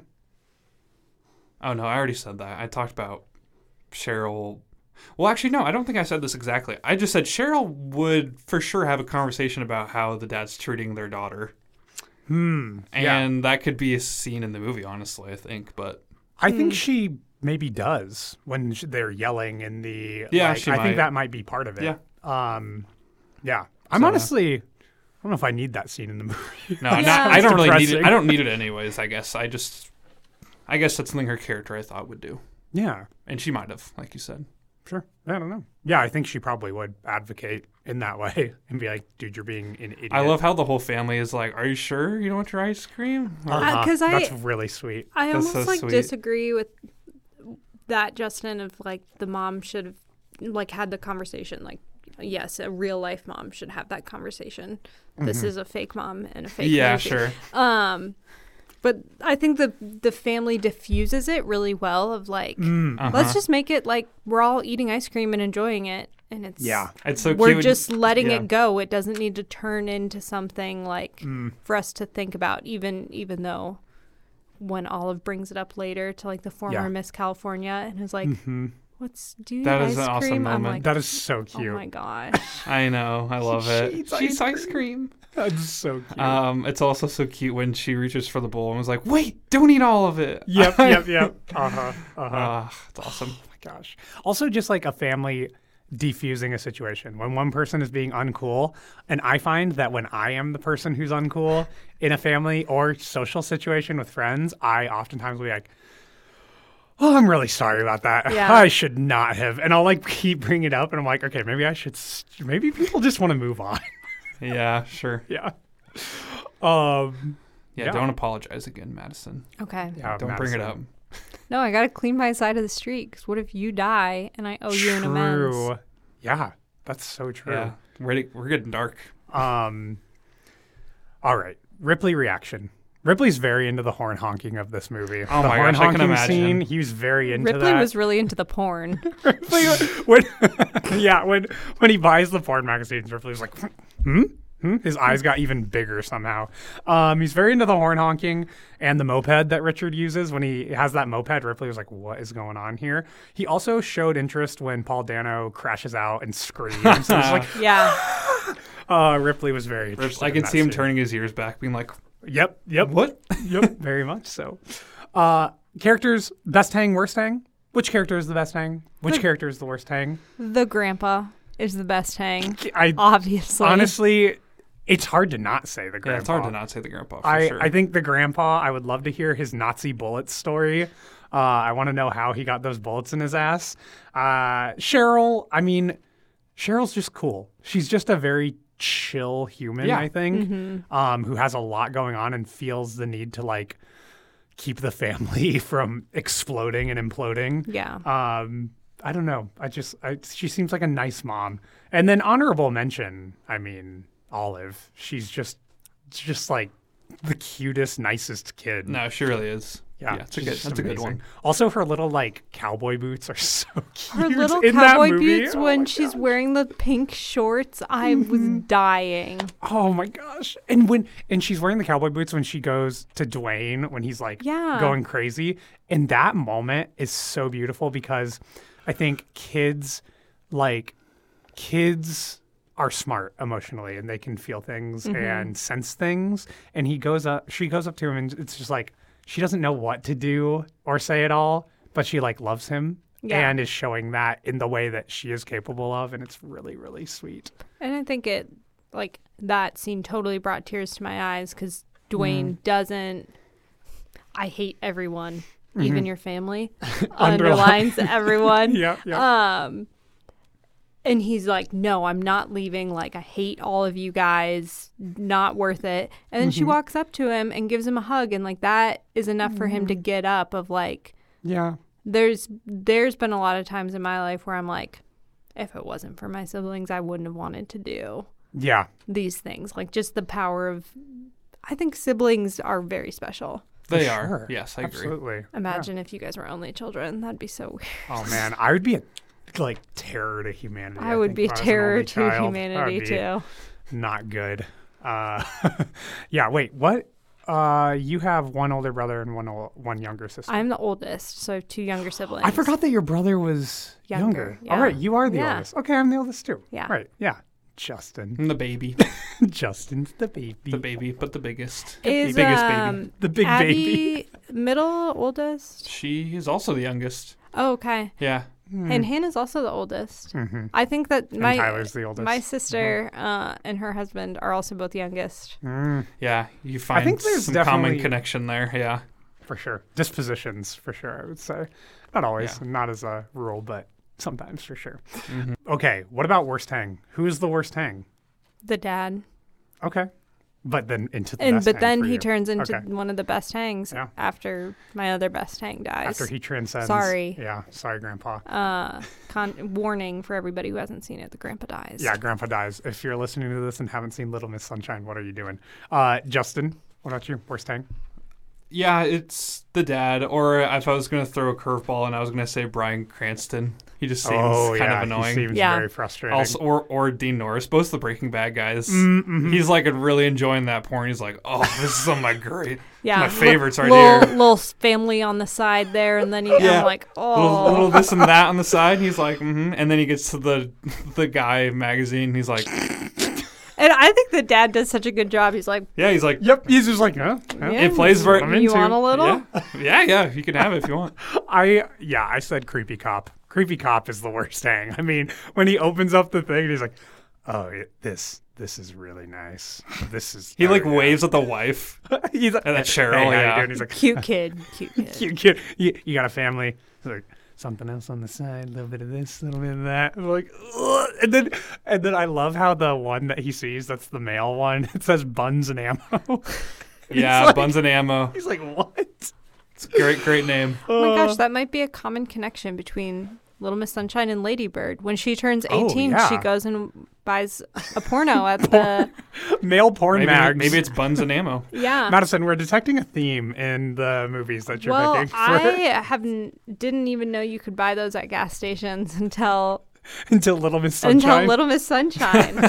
Speaker 3: Oh, no, I already said that. I talked about Cheryl. Well, actually, no, I don't think I said this exactly. I just said Cheryl would for sure have a conversation about how the dad's treating their daughter.
Speaker 1: Hmm. yeah.
Speaker 3: And that could be a scene in the movie, honestly, I think. But
Speaker 1: I think she maybe does when sh- they're yelling in the.
Speaker 3: Yeah,
Speaker 1: like,
Speaker 3: she
Speaker 1: I
Speaker 3: might.
Speaker 1: think that might be part of it.
Speaker 3: Yeah.
Speaker 1: Um, yeah. I'm
Speaker 3: So-
Speaker 1: honestly. I don't know if I need that scene in the movie.
Speaker 3: no,
Speaker 2: Yeah.
Speaker 3: not, I don't really need it.
Speaker 1: depressing.
Speaker 3: I don't need it anyways, I guess. I just, I guess that's something her character I thought would do.
Speaker 1: Yeah.
Speaker 3: And she might have, like you said.
Speaker 1: Sure. I don't know. Yeah, I think she probably would advocate in that way and be like, "Dude, you're being an idiot."
Speaker 3: I love how the whole family is like, "Are you sure you don't want your ice cream?" Or-
Speaker 1: Uh-huh.
Speaker 2: 'cause I-
Speaker 1: That's really sweet.
Speaker 2: I
Speaker 3: That's
Speaker 2: almost
Speaker 3: so
Speaker 2: like
Speaker 3: sweet.
Speaker 2: disagree with that, Justin, of like the mom should have like had the conversation. Like, yes, a real life mom should have that conversation. This is a fake mom and a fake
Speaker 3: yeah,
Speaker 2: movie.
Speaker 3: sure.
Speaker 2: Um, but I think the the family diffuses it really well. Of like,
Speaker 3: Uh-huh.
Speaker 2: let's just make it like we're all eating ice cream and enjoying it, and it's
Speaker 1: Yeah.
Speaker 3: It's so
Speaker 2: we're
Speaker 3: cute.
Speaker 2: just letting
Speaker 3: Yeah.
Speaker 2: it go. It doesn't need to turn into something like
Speaker 1: Mm.
Speaker 2: for us to think about. Even even though when Olive brings it up later to like the former
Speaker 1: Yeah.
Speaker 2: Miss California and is like,
Speaker 1: Mhm.
Speaker 2: "What's do you eat
Speaker 3: That
Speaker 2: ice
Speaker 3: is an awesome
Speaker 2: cream?" I'm
Speaker 3: moment.
Speaker 2: like,
Speaker 1: That is so
Speaker 2: "Oh
Speaker 1: cute.
Speaker 2: my gosh."
Speaker 3: I know. I love it.
Speaker 1: She eats
Speaker 3: She's
Speaker 1: ice
Speaker 3: ice cream.
Speaker 1: That's so cute.
Speaker 3: Um, it's also so cute when she reaches for the bowl and was like, "Wait, don't eat all of it."
Speaker 1: yep, yep, yep. Uh huh. Uh huh.
Speaker 3: Ah, it's awesome.
Speaker 1: Oh my gosh. Also, just like a family defusing a situation when one person is being uncool. And I find that when I am the person who's uncool in a family or social situation with friends, I oftentimes will be like, oh, I'm really sorry about that.
Speaker 2: Yeah.
Speaker 1: I should not have. And I'll like keep bringing it up. And I'm like, okay, maybe I should, st- maybe people just want to move on.
Speaker 3: Yeah, sure.
Speaker 1: yeah. Um,
Speaker 3: Yeah,
Speaker 1: Yeah.
Speaker 3: don't apologize again, Madison.
Speaker 2: Okay.
Speaker 1: yeah,
Speaker 3: Don't bring it up.
Speaker 1: Madison.
Speaker 2: No, I gotta clean my side of the street. Because what if you die and I owe you an amends?
Speaker 1: True. Yeah, that's so true.
Speaker 3: Yeah, we're, we're getting dark.
Speaker 1: Um, all right. Ripley reaction. Ripley's very into the horn honking of this movie.
Speaker 3: Oh
Speaker 1: the
Speaker 3: my
Speaker 1: horn
Speaker 3: gosh, I can
Speaker 1: honking
Speaker 3: imagine.
Speaker 1: scene, he was very into
Speaker 2: Ripley
Speaker 1: that.
Speaker 2: was really into the porn.
Speaker 1: Ripley, when, yeah, when when he buys the porn magazines, Ripley was like, hmm, hmm, Hmm? His eyes got even bigger somehow. Um, he's very into the horn honking and the moped that Richard uses. When he has that moped, Ripley was like, what is going on here? He also showed interest when Paul Dano crashes out and screams. And it's like,
Speaker 2: Yeah.
Speaker 1: uh, Ripley was very interested
Speaker 3: I
Speaker 1: in
Speaker 3: can
Speaker 1: that
Speaker 3: see him
Speaker 1: scene.
Speaker 3: turning his ears back, being like,
Speaker 1: Yep, yep.
Speaker 3: What?
Speaker 1: Yep, very much so. Uh, characters, best hang, worst hang? Which character is the best hang? Which character is the worst hang?
Speaker 2: The grandpa is the best hang.
Speaker 1: I
Speaker 2: Obviously.
Speaker 1: honestly, it's hard to not say the grandpa.
Speaker 3: yeah, it's hard to not say the grandpa for
Speaker 1: I,
Speaker 3: sure.
Speaker 1: I think the grandpa, I would love to hear his Nazi bullets story. Uh, I want to know how he got those bullets in his ass. Uh, Cheryl, I mean, Cheryl's just cool. She's just a very chill human,
Speaker 3: Yeah.
Speaker 1: I think, um, who has a lot going on and feels the need to like keep the family from exploding and imploding.
Speaker 2: Yeah.
Speaker 1: Um, I don't know. I just, I, she seems like a nice mom. And then honorable mention, I mean, Olive. She's just, just like the cutest, nicest kid.
Speaker 3: no, she really is.
Speaker 1: Yeah,
Speaker 3: it's a
Speaker 1: she's
Speaker 3: good.
Speaker 1: just
Speaker 3: That's a good
Speaker 1: amazing.
Speaker 3: one.
Speaker 1: Also, her little like cowboy boots are so cute.
Speaker 2: Her little
Speaker 1: in that
Speaker 2: cowboy
Speaker 1: movie.
Speaker 2: boots
Speaker 1: Oh
Speaker 2: when
Speaker 1: my
Speaker 2: she's
Speaker 1: gosh.
Speaker 2: wearing the pink shorts, I was dying.
Speaker 1: Oh my gosh! And when and she's wearing the cowboy boots when she goes to Dwayne when he's like
Speaker 2: Yeah.
Speaker 1: going crazy. And that moment is so beautiful because I think kids like kids are smart emotionally and they can feel things and sense things. And he goes up, she goes up to him, and it's just like she doesn't know what to do or say at all, but she like loves him.
Speaker 2: Yeah.
Speaker 1: And is showing that in the way that she is capable of, and it's really, really sweet.
Speaker 2: And I think it, like, that scene totally brought tears to my eyes because Dwayne doesn't, I hate everyone, even your family, underlines everyone.
Speaker 1: Yeah, yeah.
Speaker 2: Um, and he's like, no, I'm not leaving. Like, I hate all of you guys. Not worth it. And then she walks up to him and gives him a hug. And, like, that is enough for him to get up of, like,
Speaker 1: Yeah.
Speaker 2: there's there's been a lot of times in my life where I'm like, if it wasn't for my siblings, I wouldn't have wanted to do
Speaker 1: Yeah.
Speaker 2: these things. Like, just the power of, I think siblings are very special.
Speaker 3: They
Speaker 1: For
Speaker 3: are.
Speaker 1: sure.
Speaker 3: Yes, I agree.
Speaker 1: Absolutely.
Speaker 2: Imagine if you guys were only children. That'd be so weird.
Speaker 1: Oh man, I would be a like terror to humanity.
Speaker 2: I, would
Speaker 1: think,
Speaker 2: be
Speaker 1: if
Speaker 2: a
Speaker 1: I was an
Speaker 2: terror
Speaker 1: only
Speaker 2: to
Speaker 1: child. That
Speaker 2: humanity,
Speaker 1: would be
Speaker 2: too.
Speaker 1: Not good. Uh, yeah. Wait. What? Uh, you have one older brother and one ol- one younger sister.
Speaker 2: I'm the oldest, so I have two younger siblings.
Speaker 1: I forgot that your brother was
Speaker 2: Younger,
Speaker 1: younger. All right,
Speaker 2: yeah.
Speaker 1: you are the
Speaker 2: Yeah.
Speaker 1: oldest. Okay, I'm the oldest too.
Speaker 2: Yeah.
Speaker 1: Right. Yeah. Justin.
Speaker 3: And the baby,
Speaker 1: Justin's the baby.
Speaker 3: the baby, but the biggest.
Speaker 2: Is,
Speaker 1: biggest baby.
Speaker 2: um,
Speaker 1: The big
Speaker 2: Abby
Speaker 1: baby.
Speaker 2: middle, oldest?
Speaker 3: She is also the youngest.
Speaker 2: Oh, okay.
Speaker 3: Yeah.
Speaker 2: And Hannah's also the oldest. I think that
Speaker 1: And
Speaker 2: my
Speaker 1: Tyler's the oldest.
Speaker 2: my sister uh, and her husband are also both youngest.
Speaker 1: Mm,
Speaker 3: Yeah. You find
Speaker 1: think there's
Speaker 3: some common
Speaker 1: definitely-
Speaker 3: connection there. Yeah.
Speaker 1: for sure. Dispositions, for sure, I would say. Not always,
Speaker 3: Yeah.
Speaker 1: not as a rule, but sometimes for sure.
Speaker 3: Mm-hmm.
Speaker 1: Okay, what about worst hang? Who is the worst hang?
Speaker 2: The dad,
Speaker 1: Okay. But then into the
Speaker 2: and
Speaker 1: best
Speaker 2: but
Speaker 1: hang
Speaker 2: then
Speaker 1: for
Speaker 2: he
Speaker 1: you.
Speaker 2: turns into
Speaker 1: Okay.
Speaker 2: one of the best hangs
Speaker 1: Yeah.
Speaker 2: after my other best hang dies.
Speaker 1: After he transcends.
Speaker 2: Sorry.
Speaker 1: Yeah, sorry, Grandpa.
Speaker 2: uh, con- warning for everybody who hasn't seen it: the grandpa dies.
Speaker 1: Yeah, Grandpa dies. If you're listening to this and haven't seen Little Miss Sunshine, what are you doing? Uh, Justin, what about you? Worst hang?
Speaker 3: Yeah, it's the dad. Or if I was going to throw a curveball and I was going to say Bryan Cranston, he just seems
Speaker 1: oh,
Speaker 3: kind
Speaker 1: yeah,
Speaker 3: of annoying.
Speaker 1: he seems
Speaker 2: Yeah.
Speaker 1: very frustrating.
Speaker 3: Also, or or Dean Norris, both the Breaking Bad guys.
Speaker 1: Mm-hmm.
Speaker 3: He's like really enjoying that porn. He's like, oh, this is some of my great,
Speaker 2: yeah.
Speaker 3: my favorites right
Speaker 2: little,
Speaker 3: here.
Speaker 2: Little family on the side there, and then you
Speaker 3: Yeah.
Speaker 2: I'm like,
Speaker 3: Little,
Speaker 2: oh,
Speaker 3: little this and that on the side. He's like, mm-hmm. And then he gets to the the guy magazine. He's like,
Speaker 2: and I think the dad does such a good job. He's like,
Speaker 3: yeah, he's like,
Speaker 1: Yep, he's just like, huh? huh?
Speaker 2: Yeah.
Speaker 3: it plays very.
Speaker 1: I'm
Speaker 2: you
Speaker 1: into.
Speaker 2: want a little?
Speaker 3: Yeah, yeah, yeah. You can have it if you want.
Speaker 1: I yeah, I said creepy cop. Creepy cop is the worst hang. I mean, when he opens up the thing, he's like, "Oh, it, this this is really nice. This is."
Speaker 3: He
Speaker 1: oh,
Speaker 3: like
Speaker 1: yeah."
Speaker 3: waves at the wife.
Speaker 1: He's like,
Speaker 3: and then Cheryl,
Speaker 1: "Hey, how you
Speaker 3: yeah.
Speaker 1: doing?" He's like,
Speaker 2: Cute kid, cute kid.
Speaker 1: "Cute kid. You, you got a family?" He's like, "Something else on the side, a little bit of this, a little bit of that." I'm like, ugh. and then and then I love how the one that he sees, that's the male one. It says buns and ammo. And he's
Speaker 3: Yeah,
Speaker 1: like-
Speaker 3: buns and ammo.
Speaker 1: He's like, "What?"
Speaker 3: It's a great, great name.
Speaker 2: Oh my gosh, that might be a common connection between Little Miss Sunshine and Lady Bird. When she turns
Speaker 1: Oh,
Speaker 2: eighteen,
Speaker 1: yeah.
Speaker 2: she goes and buys a porno at the
Speaker 1: Male porn
Speaker 3: Maybe,
Speaker 1: mags.
Speaker 3: maybe it's buns and ammo.
Speaker 2: yeah.
Speaker 1: Madison, we're detecting a theme in the movies that you're
Speaker 2: Well,
Speaker 1: picking. For,
Speaker 2: I haven't didn't even know you could buy those at gas stations until
Speaker 1: until Little Miss Sunshine.
Speaker 2: until Little Miss Sunshine.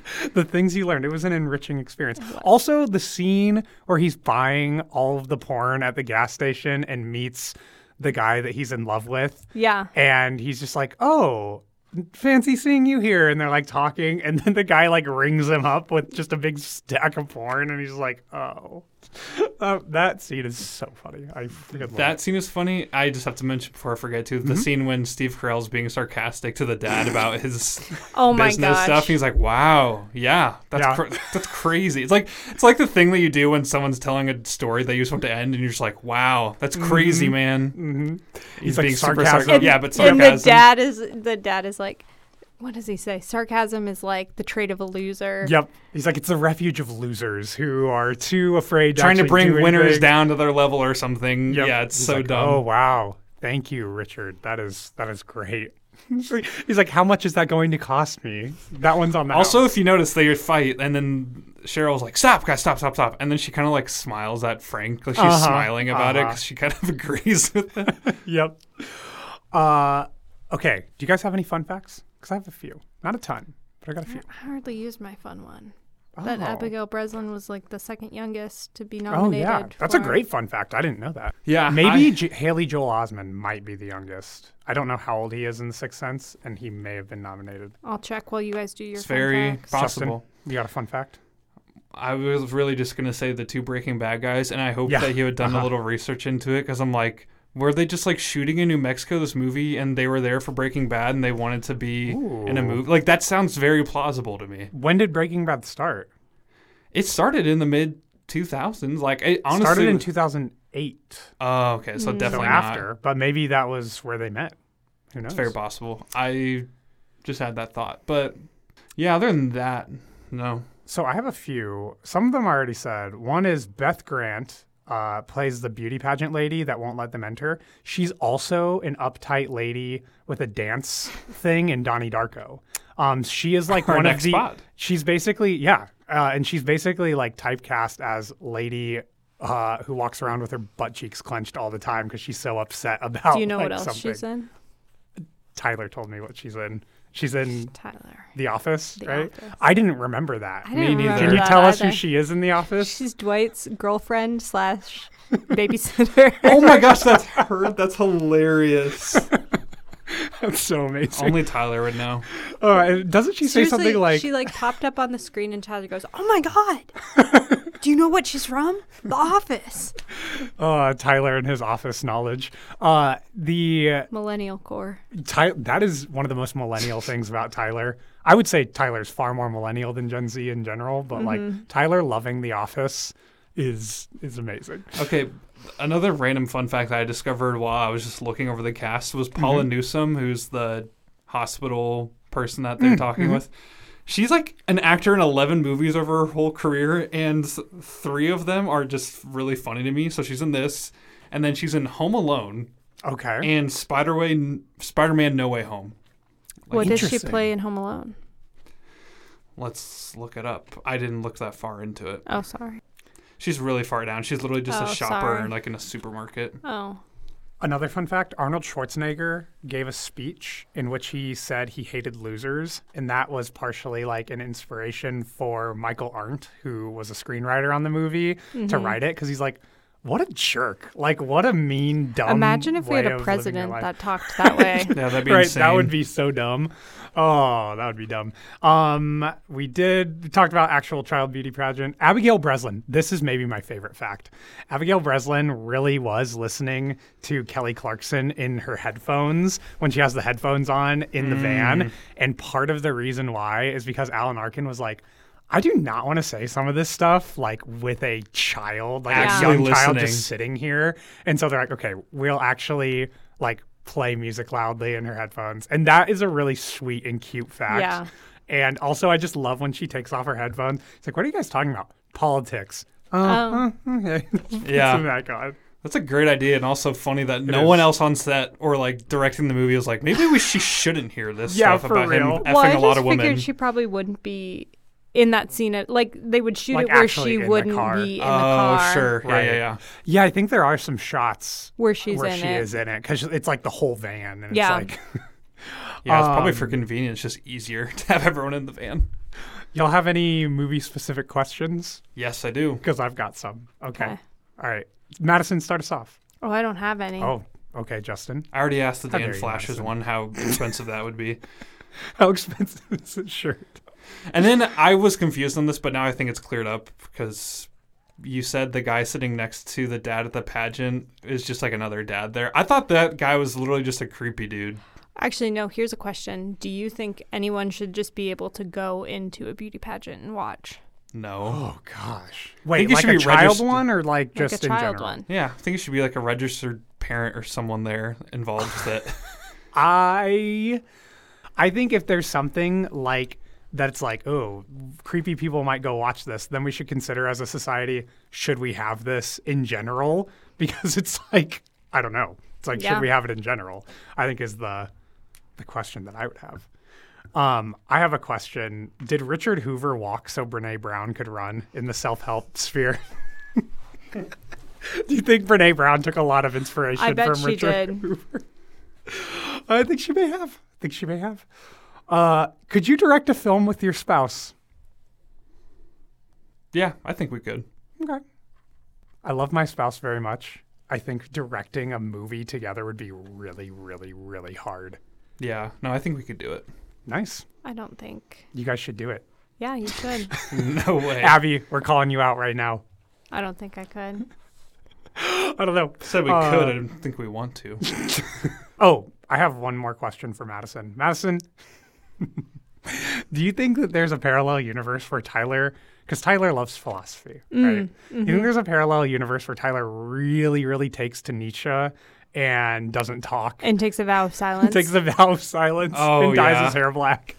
Speaker 1: The things you learned. It was an enriching experience. Also, the scene where he's buying all of the porn at the gas station and meets the guy that he's in love with.
Speaker 2: Yeah.
Speaker 1: And he's just like, oh, fancy seeing you here. And they're like talking. And then the guy like rings him up with just a big stack of porn. And he's like, oh. Uh, that scene is so funny. I freaking love
Speaker 3: That
Speaker 1: it.
Speaker 3: scene is funny. I just have to mention before I forget too, the
Speaker 1: Mm-hmm.
Speaker 3: scene when Steve Carell's being sarcastic to the dad about his
Speaker 2: Oh my
Speaker 3: business
Speaker 2: gosh.
Speaker 3: stuff. He's like, "Wow, yeah, that's
Speaker 1: Yeah.
Speaker 3: Cr- that's crazy." It's like it's like the thing that you do when someone's telling a story that you just want to end, and you're just like, "Wow, that's crazy, man."
Speaker 1: Mm-hmm.
Speaker 3: He's,
Speaker 1: He's like
Speaker 3: being super
Speaker 1: sarcasm.
Speaker 3: sarcastic.
Speaker 1: And-
Speaker 3: Yeah, but
Speaker 2: And
Speaker 3: sarcasm.
Speaker 2: the dad is the dad is like, what does he say? Sarcasm is like the trait of a loser.
Speaker 1: Yep. He's like, it's the refuge of losers who are too afraid to
Speaker 3: Trying to
Speaker 1: actually
Speaker 3: bring
Speaker 1: do
Speaker 3: winners
Speaker 1: anything.
Speaker 3: down to their level or something.
Speaker 1: Yep.
Speaker 3: Yeah, it's
Speaker 1: He's
Speaker 3: so
Speaker 1: like,
Speaker 3: dumb.
Speaker 1: Oh, wow. Thank you, Richard. That is that is great. He's like, how much is that going to cost me? That one's on the
Speaker 3: Also,
Speaker 1: house.
Speaker 3: if you notice, they fight, and then Cheryl's like, "Stop, guys, stop, stop, stop!" And then she kind of like smiles at Frank, like she's
Speaker 1: Uh-huh,
Speaker 3: smiling about it
Speaker 1: uh-huh.
Speaker 3: because she kind of agrees with it.
Speaker 1: Yep. Uh, okay. Do you guys have any fun facts? Because I have a few. Not a ton, but I got a few.
Speaker 2: I hardly used my fun one. That
Speaker 1: Oh.
Speaker 2: Abigail Breslin was like the second youngest to be
Speaker 1: Oh,
Speaker 2: nominated.
Speaker 1: yeah. That's a
Speaker 2: for-
Speaker 1: great fun fact. I didn't know that.
Speaker 3: Yeah,
Speaker 1: Maybe
Speaker 3: I-
Speaker 1: J- Haley Joel Osment might be the youngest. I don't know how old he is in The Sixth Sense, and he may have been nominated.
Speaker 2: I'll check while you guys do your
Speaker 3: It's
Speaker 2: fun
Speaker 3: very
Speaker 2: facts.
Speaker 3: possible.
Speaker 1: Justin, you got a fun fact?
Speaker 3: I was really just gonna say the two Breaking Bad guys, and I hope
Speaker 1: Yeah.
Speaker 3: that he had done
Speaker 1: Uh-huh.
Speaker 3: a little research into it because I'm like, were they just like shooting in New Mexico this movie, and they were there for Breaking Bad, and they wanted to be in a
Speaker 1: Ooh.
Speaker 3: movie? Like that sounds very plausible to me.
Speaker 1: When did Breaking Bad start?
Speaker 3: It started in the mid two thousands. Like it honestly
Speaker 1: Started in two thousand eight.
Speaker 3: Oh, okay, so
Speaker 1: So
Speaker 3: definitely not.
Speaker 1: after, but maybe that was where they met. Who knows?
Speaker 3: It's very possible. I just had that thought, but yeah, other than that, no.
Speaker 1: So I have a few. Some of them I already said. One is Beth Grant uh, plays the beauty pageant lady that won't let them enter. She's also an uptight lady with a dance thing in Donnie Darko. Um, she is like
Speaker 3: Our
Speaker 1: one
Speaker 3: next
Speaker 1: of the.
Speaker 3: spot.
Speaker 1: She's basically yeah, uh, and she's basically like typecast as lady. Uh, who walks around with her butt cheeks clenched all the time because she's so upset about.
Speaker 2: Do you know
Speaker 1: like,
Speaker 2: what else
Speaker 1: something.
Speaker 2: she's in?
Speaker 1: Tyler told me what she's in. She's in
Speaker 2: Tyler.
Speaker 1: The Office,
Speaker 2: The
Speaker 1: right?
Speaker 2: Office.
Speaker 1: I didn't remember that.
Speaker 2: I didn't
Speaker 3: neither.
Speaker 2: remember
Speaker 1: Can you
Speaker 2: that
Speaker 1: tell us
Speaker 2: either.
Speaker 1: who she is in The Office?
Speaker 2: She's Dwight's girlfriend slash babysitter.
Speaker 3: Oh my gosh, that's her. That's hilarious.
Speaker 1: That's so amazing.
Speaker 3: Only Tyler would know.
Speaker 1: Oh, and doesn't she say
Speaker 2: Seriously,
Speaker 1: something like,
Speaker 2: she like popped up on the screen and Tyler goes, "Oh my god, do you know what she's from? The Office."
Speaker 1: uh, Tyler and his office knowledge? Uh, the uh,
Speaker 2: Millennial core.
Speaker 1: Ty- that is one of the most millennial things about Tyler. I would say Tyler's far more millennial than Gen Z in general, but like Tyler loving The Office is is amazing.
Speaker 3: Okay, another random fun fact that I discovered while I was just looking over the cast was Paula Newsome, who's the hospital person that they're talking with. She's like an actor in eleven movies over her whole career, and s- three of them are just really funny to me. So she's in this, and then she's in Home Alone
Speaker 1: Okay.
Speaker 3: and Spider-Way, Spider-Man No Way Home.
Speaker 2: What does she
Speaker 1: interesting.
Speaker 2: play in Home Alone?
Speaker 3: Let's look it up. I didn't look that far into it.
Speaker 2: Oh, sorry.
Speaker 3: She's really far down. She's literally just
Speaker 2: Oh,
Speaker 3: a shopper
Speaker 2: sorry.
Speaker 3: like in a supermarket.
Speaker 2: Oh,
Speaker 1: Another fun fact, Arnold Schwarzenegger gave a speech in which he said he hated losers, and that was partially like an inspiration for Michael Arndt, who was a screenwriter on the movie,
Speaker 2: Mm-hmm.
Speaker 1: to write it, because he's like, what a jerk. Like, what a mean, dumb
Speaker 2: imagine if we
Speaker 1: way
Speaker 2: had a
Speaker 1: of living your
Speaker 2: president
Speaker 1: life.
Speaker 2: that talked that way.
Speaker 3: Yeah, that'd be
Speaker 1: Right,
Speaker 3: insane.
Speaker 1: that would be so dumb. Oh, that would be dumb. Um, we did we talked about actual child beauty pageant. Abigail Breslin. This is maybe my favorite fact. Abigail Breslin really was listening to Kelly Clarkson in her headphones when she has the headphones on in the van, and part of the reason why is because Alan Arkin was like, I do not want to say some of this stuff like with a child, like
Speaker 3: Actually
Speaker 1: a young child
Speaker 3: listening.
Speaker 1: just sitting here. And so they're like, okay, we'll actually like play music loudly in her headphones. And that is a really sweet and cute fact.
Speaker 2: Yeah.
Speaker 1: And also, I just love when she takes off her headphones. It's like, what are you guys talking about? Politics.
Speaker 2: Oh.
Speaker 1: Uh, uh, okay.
Speaker 3: Yeah.
Speaker 1: Some that God.
Speaker 3: That's a great idea, and also funny that no
Speaker 1: is.
Speaker 3: one else on set or like directing the movie was like, maybe we she shouldn't hear this
Speaker 1: Yeah,
Speaker 3: stuff
Speaker 1: for
Speaker 3: about
Speaker 1: real.
Speaker 3: him effing
Speaker 2: Well, I
Speaker 3: a lot
Speaker 2: just
Speaker 3: of women.
Speaker 2: figured she probably wouldn't be in that scene. At, like they would shoot
Speaker 1: Like,
Speaker 2: it where
Speaker 1: actually
Speaker 2: she
Speaker 1: in the
Speaker 2: wouldn't
Speaker 1: car.
Speaker 2: be in the
Speaker 3: oh,
Speaker 2: car.
Speaker 3: sure, yeah,
Speaker 1: Right.
Speaker 3: yeah, yeah.
Speaker 1: Yeah, I think there are some shots
Speaker 2: Where she's
Speaker 1: where
Speaker 2: in
Speaker 1: she
Speaker 2: it.
Speaker 1: is in it because it's like the whole van. And
Speaker 2: Yeah.
Speaker 1: it's like,
Speaker 3: Yeah, it's probably
Speaker 1: Um,
Speaker 3: for convenience, just easier to have everyone in the van.
Speaker 1: Y'all have any movie-specific questions?
Speaker 3: Yes, I do.
Speaker 1: Because I've got some. Okay.
Speaker 2: Okay.
Speaker 1: All right. Madison, start us off.
Speaker 2: Oh, I don't have any.
Speaker 1: Oh, okay, Justin.
Speaker 3: I already asked the
Speaker 1: How
Speaker 3: Dan
Speaker 1: dare you,
Speaker 3: Flashes
Speaker 1: Madison.
Speaker 3: one how expensive that would be.
Speaker 1: How expensive is this shirt?
Speaker 3: And then I was confused on this, but now I think it's cleared up because you said the guy sitting next to the dad at the pageant is just like another dad there. I thought that guy was literally just a creepy dude.
Speaker 2: Actually, no. Here's a question. Do you think anyone should just be able to go into a beauty pageant and watch?
Speaker 3: No.
Speaker 1: Oh, gosh. Wait,
Speaker 3: it
Speaker 1: like
Speaker 3: should
Speaker 1: a
Speaker 3: be
Speaker 1: child
Speaker 3: registered-
Speaker 1: one or like
Speaker 2: Like
Speaker 1: just
Speaker 2: a
Speaker 1: in
Speaker 2: child
Speaker 1: general?
Speaker 2: one.
Speaker 3: Yeah, I think it should be like a registered parent or someone there involved with it.
Speaker 1: I I think if there's something like that's like, oh, creepy people might go watch this, then we should consider as a society, should we have this in general? Because it's like, I don't know. It's like,
Speaker 2: Yeah.
Speaker 1: should we have it in general? I think is the the question that I would have. Um, I have a question. Did Richard Hoover walk so Brene Brown could run in the self-help sphere? Do you think Brene Brown took a lot of inspiration
Speaker 2: I bet
Speaker 1: from
Speaker 2: she
Speaker 1: Richard
Speaker 2: did.
Speaker 1: Hoover? I think she may have. I think she may have. Uh, could you direct a film with your spouse?
Speaker 3: Yeah, I think we could.
Speaker 1: Okay. I love my spouse very much. I think directing a movie together would be really, really, really hard.
Speaker 3: Yeah, no, I think we could do it.
Speaker 1: Nice.
Speaker 2: I don't think.
Speaker 1: You guys should do it.
Speaker 2: Yeah, you should.
Speaker 3: No way.
Speaker 1: Abby, we're calling you out right now.
Speaker 2: I don't think I could.
Speaker 1: I don't know.
Speaker 3: Said we
Speaker 1: Uh,
Speaker 3: could. I don't think we want to.
Speaker 1: Oh, I have one more question for Madison. Madison, do you think that there's a parallel universe where Tyler, because Tyler loves philosophy, right? You think there's a parallel universe where Tyler really, really takes to Nietzsche and doesn't talk,
Speaker 2: And takes a vow of silence.
Speaker 1: takes a vow of silence,
Speaker 3: Oh,
Speaker 1: and dyes
Speaker 3: yeah.
Speaker 1: his hair black?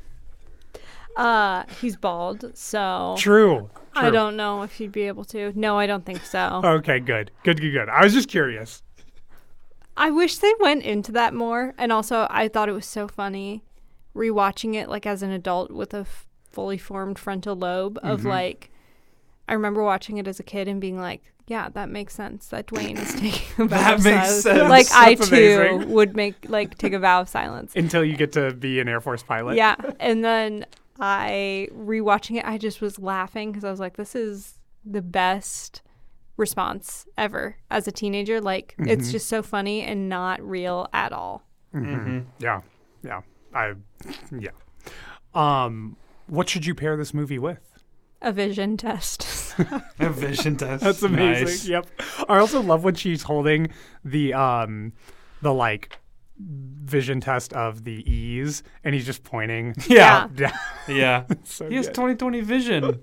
Speaker 2: uh, he's bald, so
Speaker 1: True.
Speaker 2: I
Speaker 1: True.
Speaker 2: don't know if he'd be able to. No, I don't think so.
Speaker 1: Okay, good. Good, good, good. I was just curious.
Speaker 2: I wish they went into that more. And also, I thought it was so funny rewatching it like as an adult with a f- fully formed frontal lobe of
Speaker 1: Mm-hmm.
Speaker 2: like, I remember watching it as a kid and being like, yeah, that makes sense that Dwayne is taking a vow
Speaker 3: That
Speaker 2: of
Speaker 3: makes
Speaker 2: silence.
Speaker 3: sense.
Speaker 2: Like, I
Speaker 1: That's
Speaker 2: too
Speaker 1: amazing.
Speaker 2: would make, like, take a vow of silence.
Speaker 1: Until you get to be an Air Force pilot.
Speaker 2: Yeah. And then I, rewatching it, I just was laughing because I was like, this is the best response ever as a teenager. Like, it's just so funny and not real at all.
Speaker 1: Yeah. Yeah. I, yeah. Um, what should you pair this movie with?
Speaker 2: A vision test.
Speaker 3: A vision test.
Speaker 1: That's amazing.
Speaker 3: Nice.
Speaker 1: Yep. I also love when she's holding the um the like vision test of the E's and he's just pointing.
Speaker 3: Yeah.
Speaker 1: down.
Speaker 3: Yeah.
Speaker 1: So
Speaker 3: He has
Speaker 1: good.
Speaker 3: twenty twenty vision.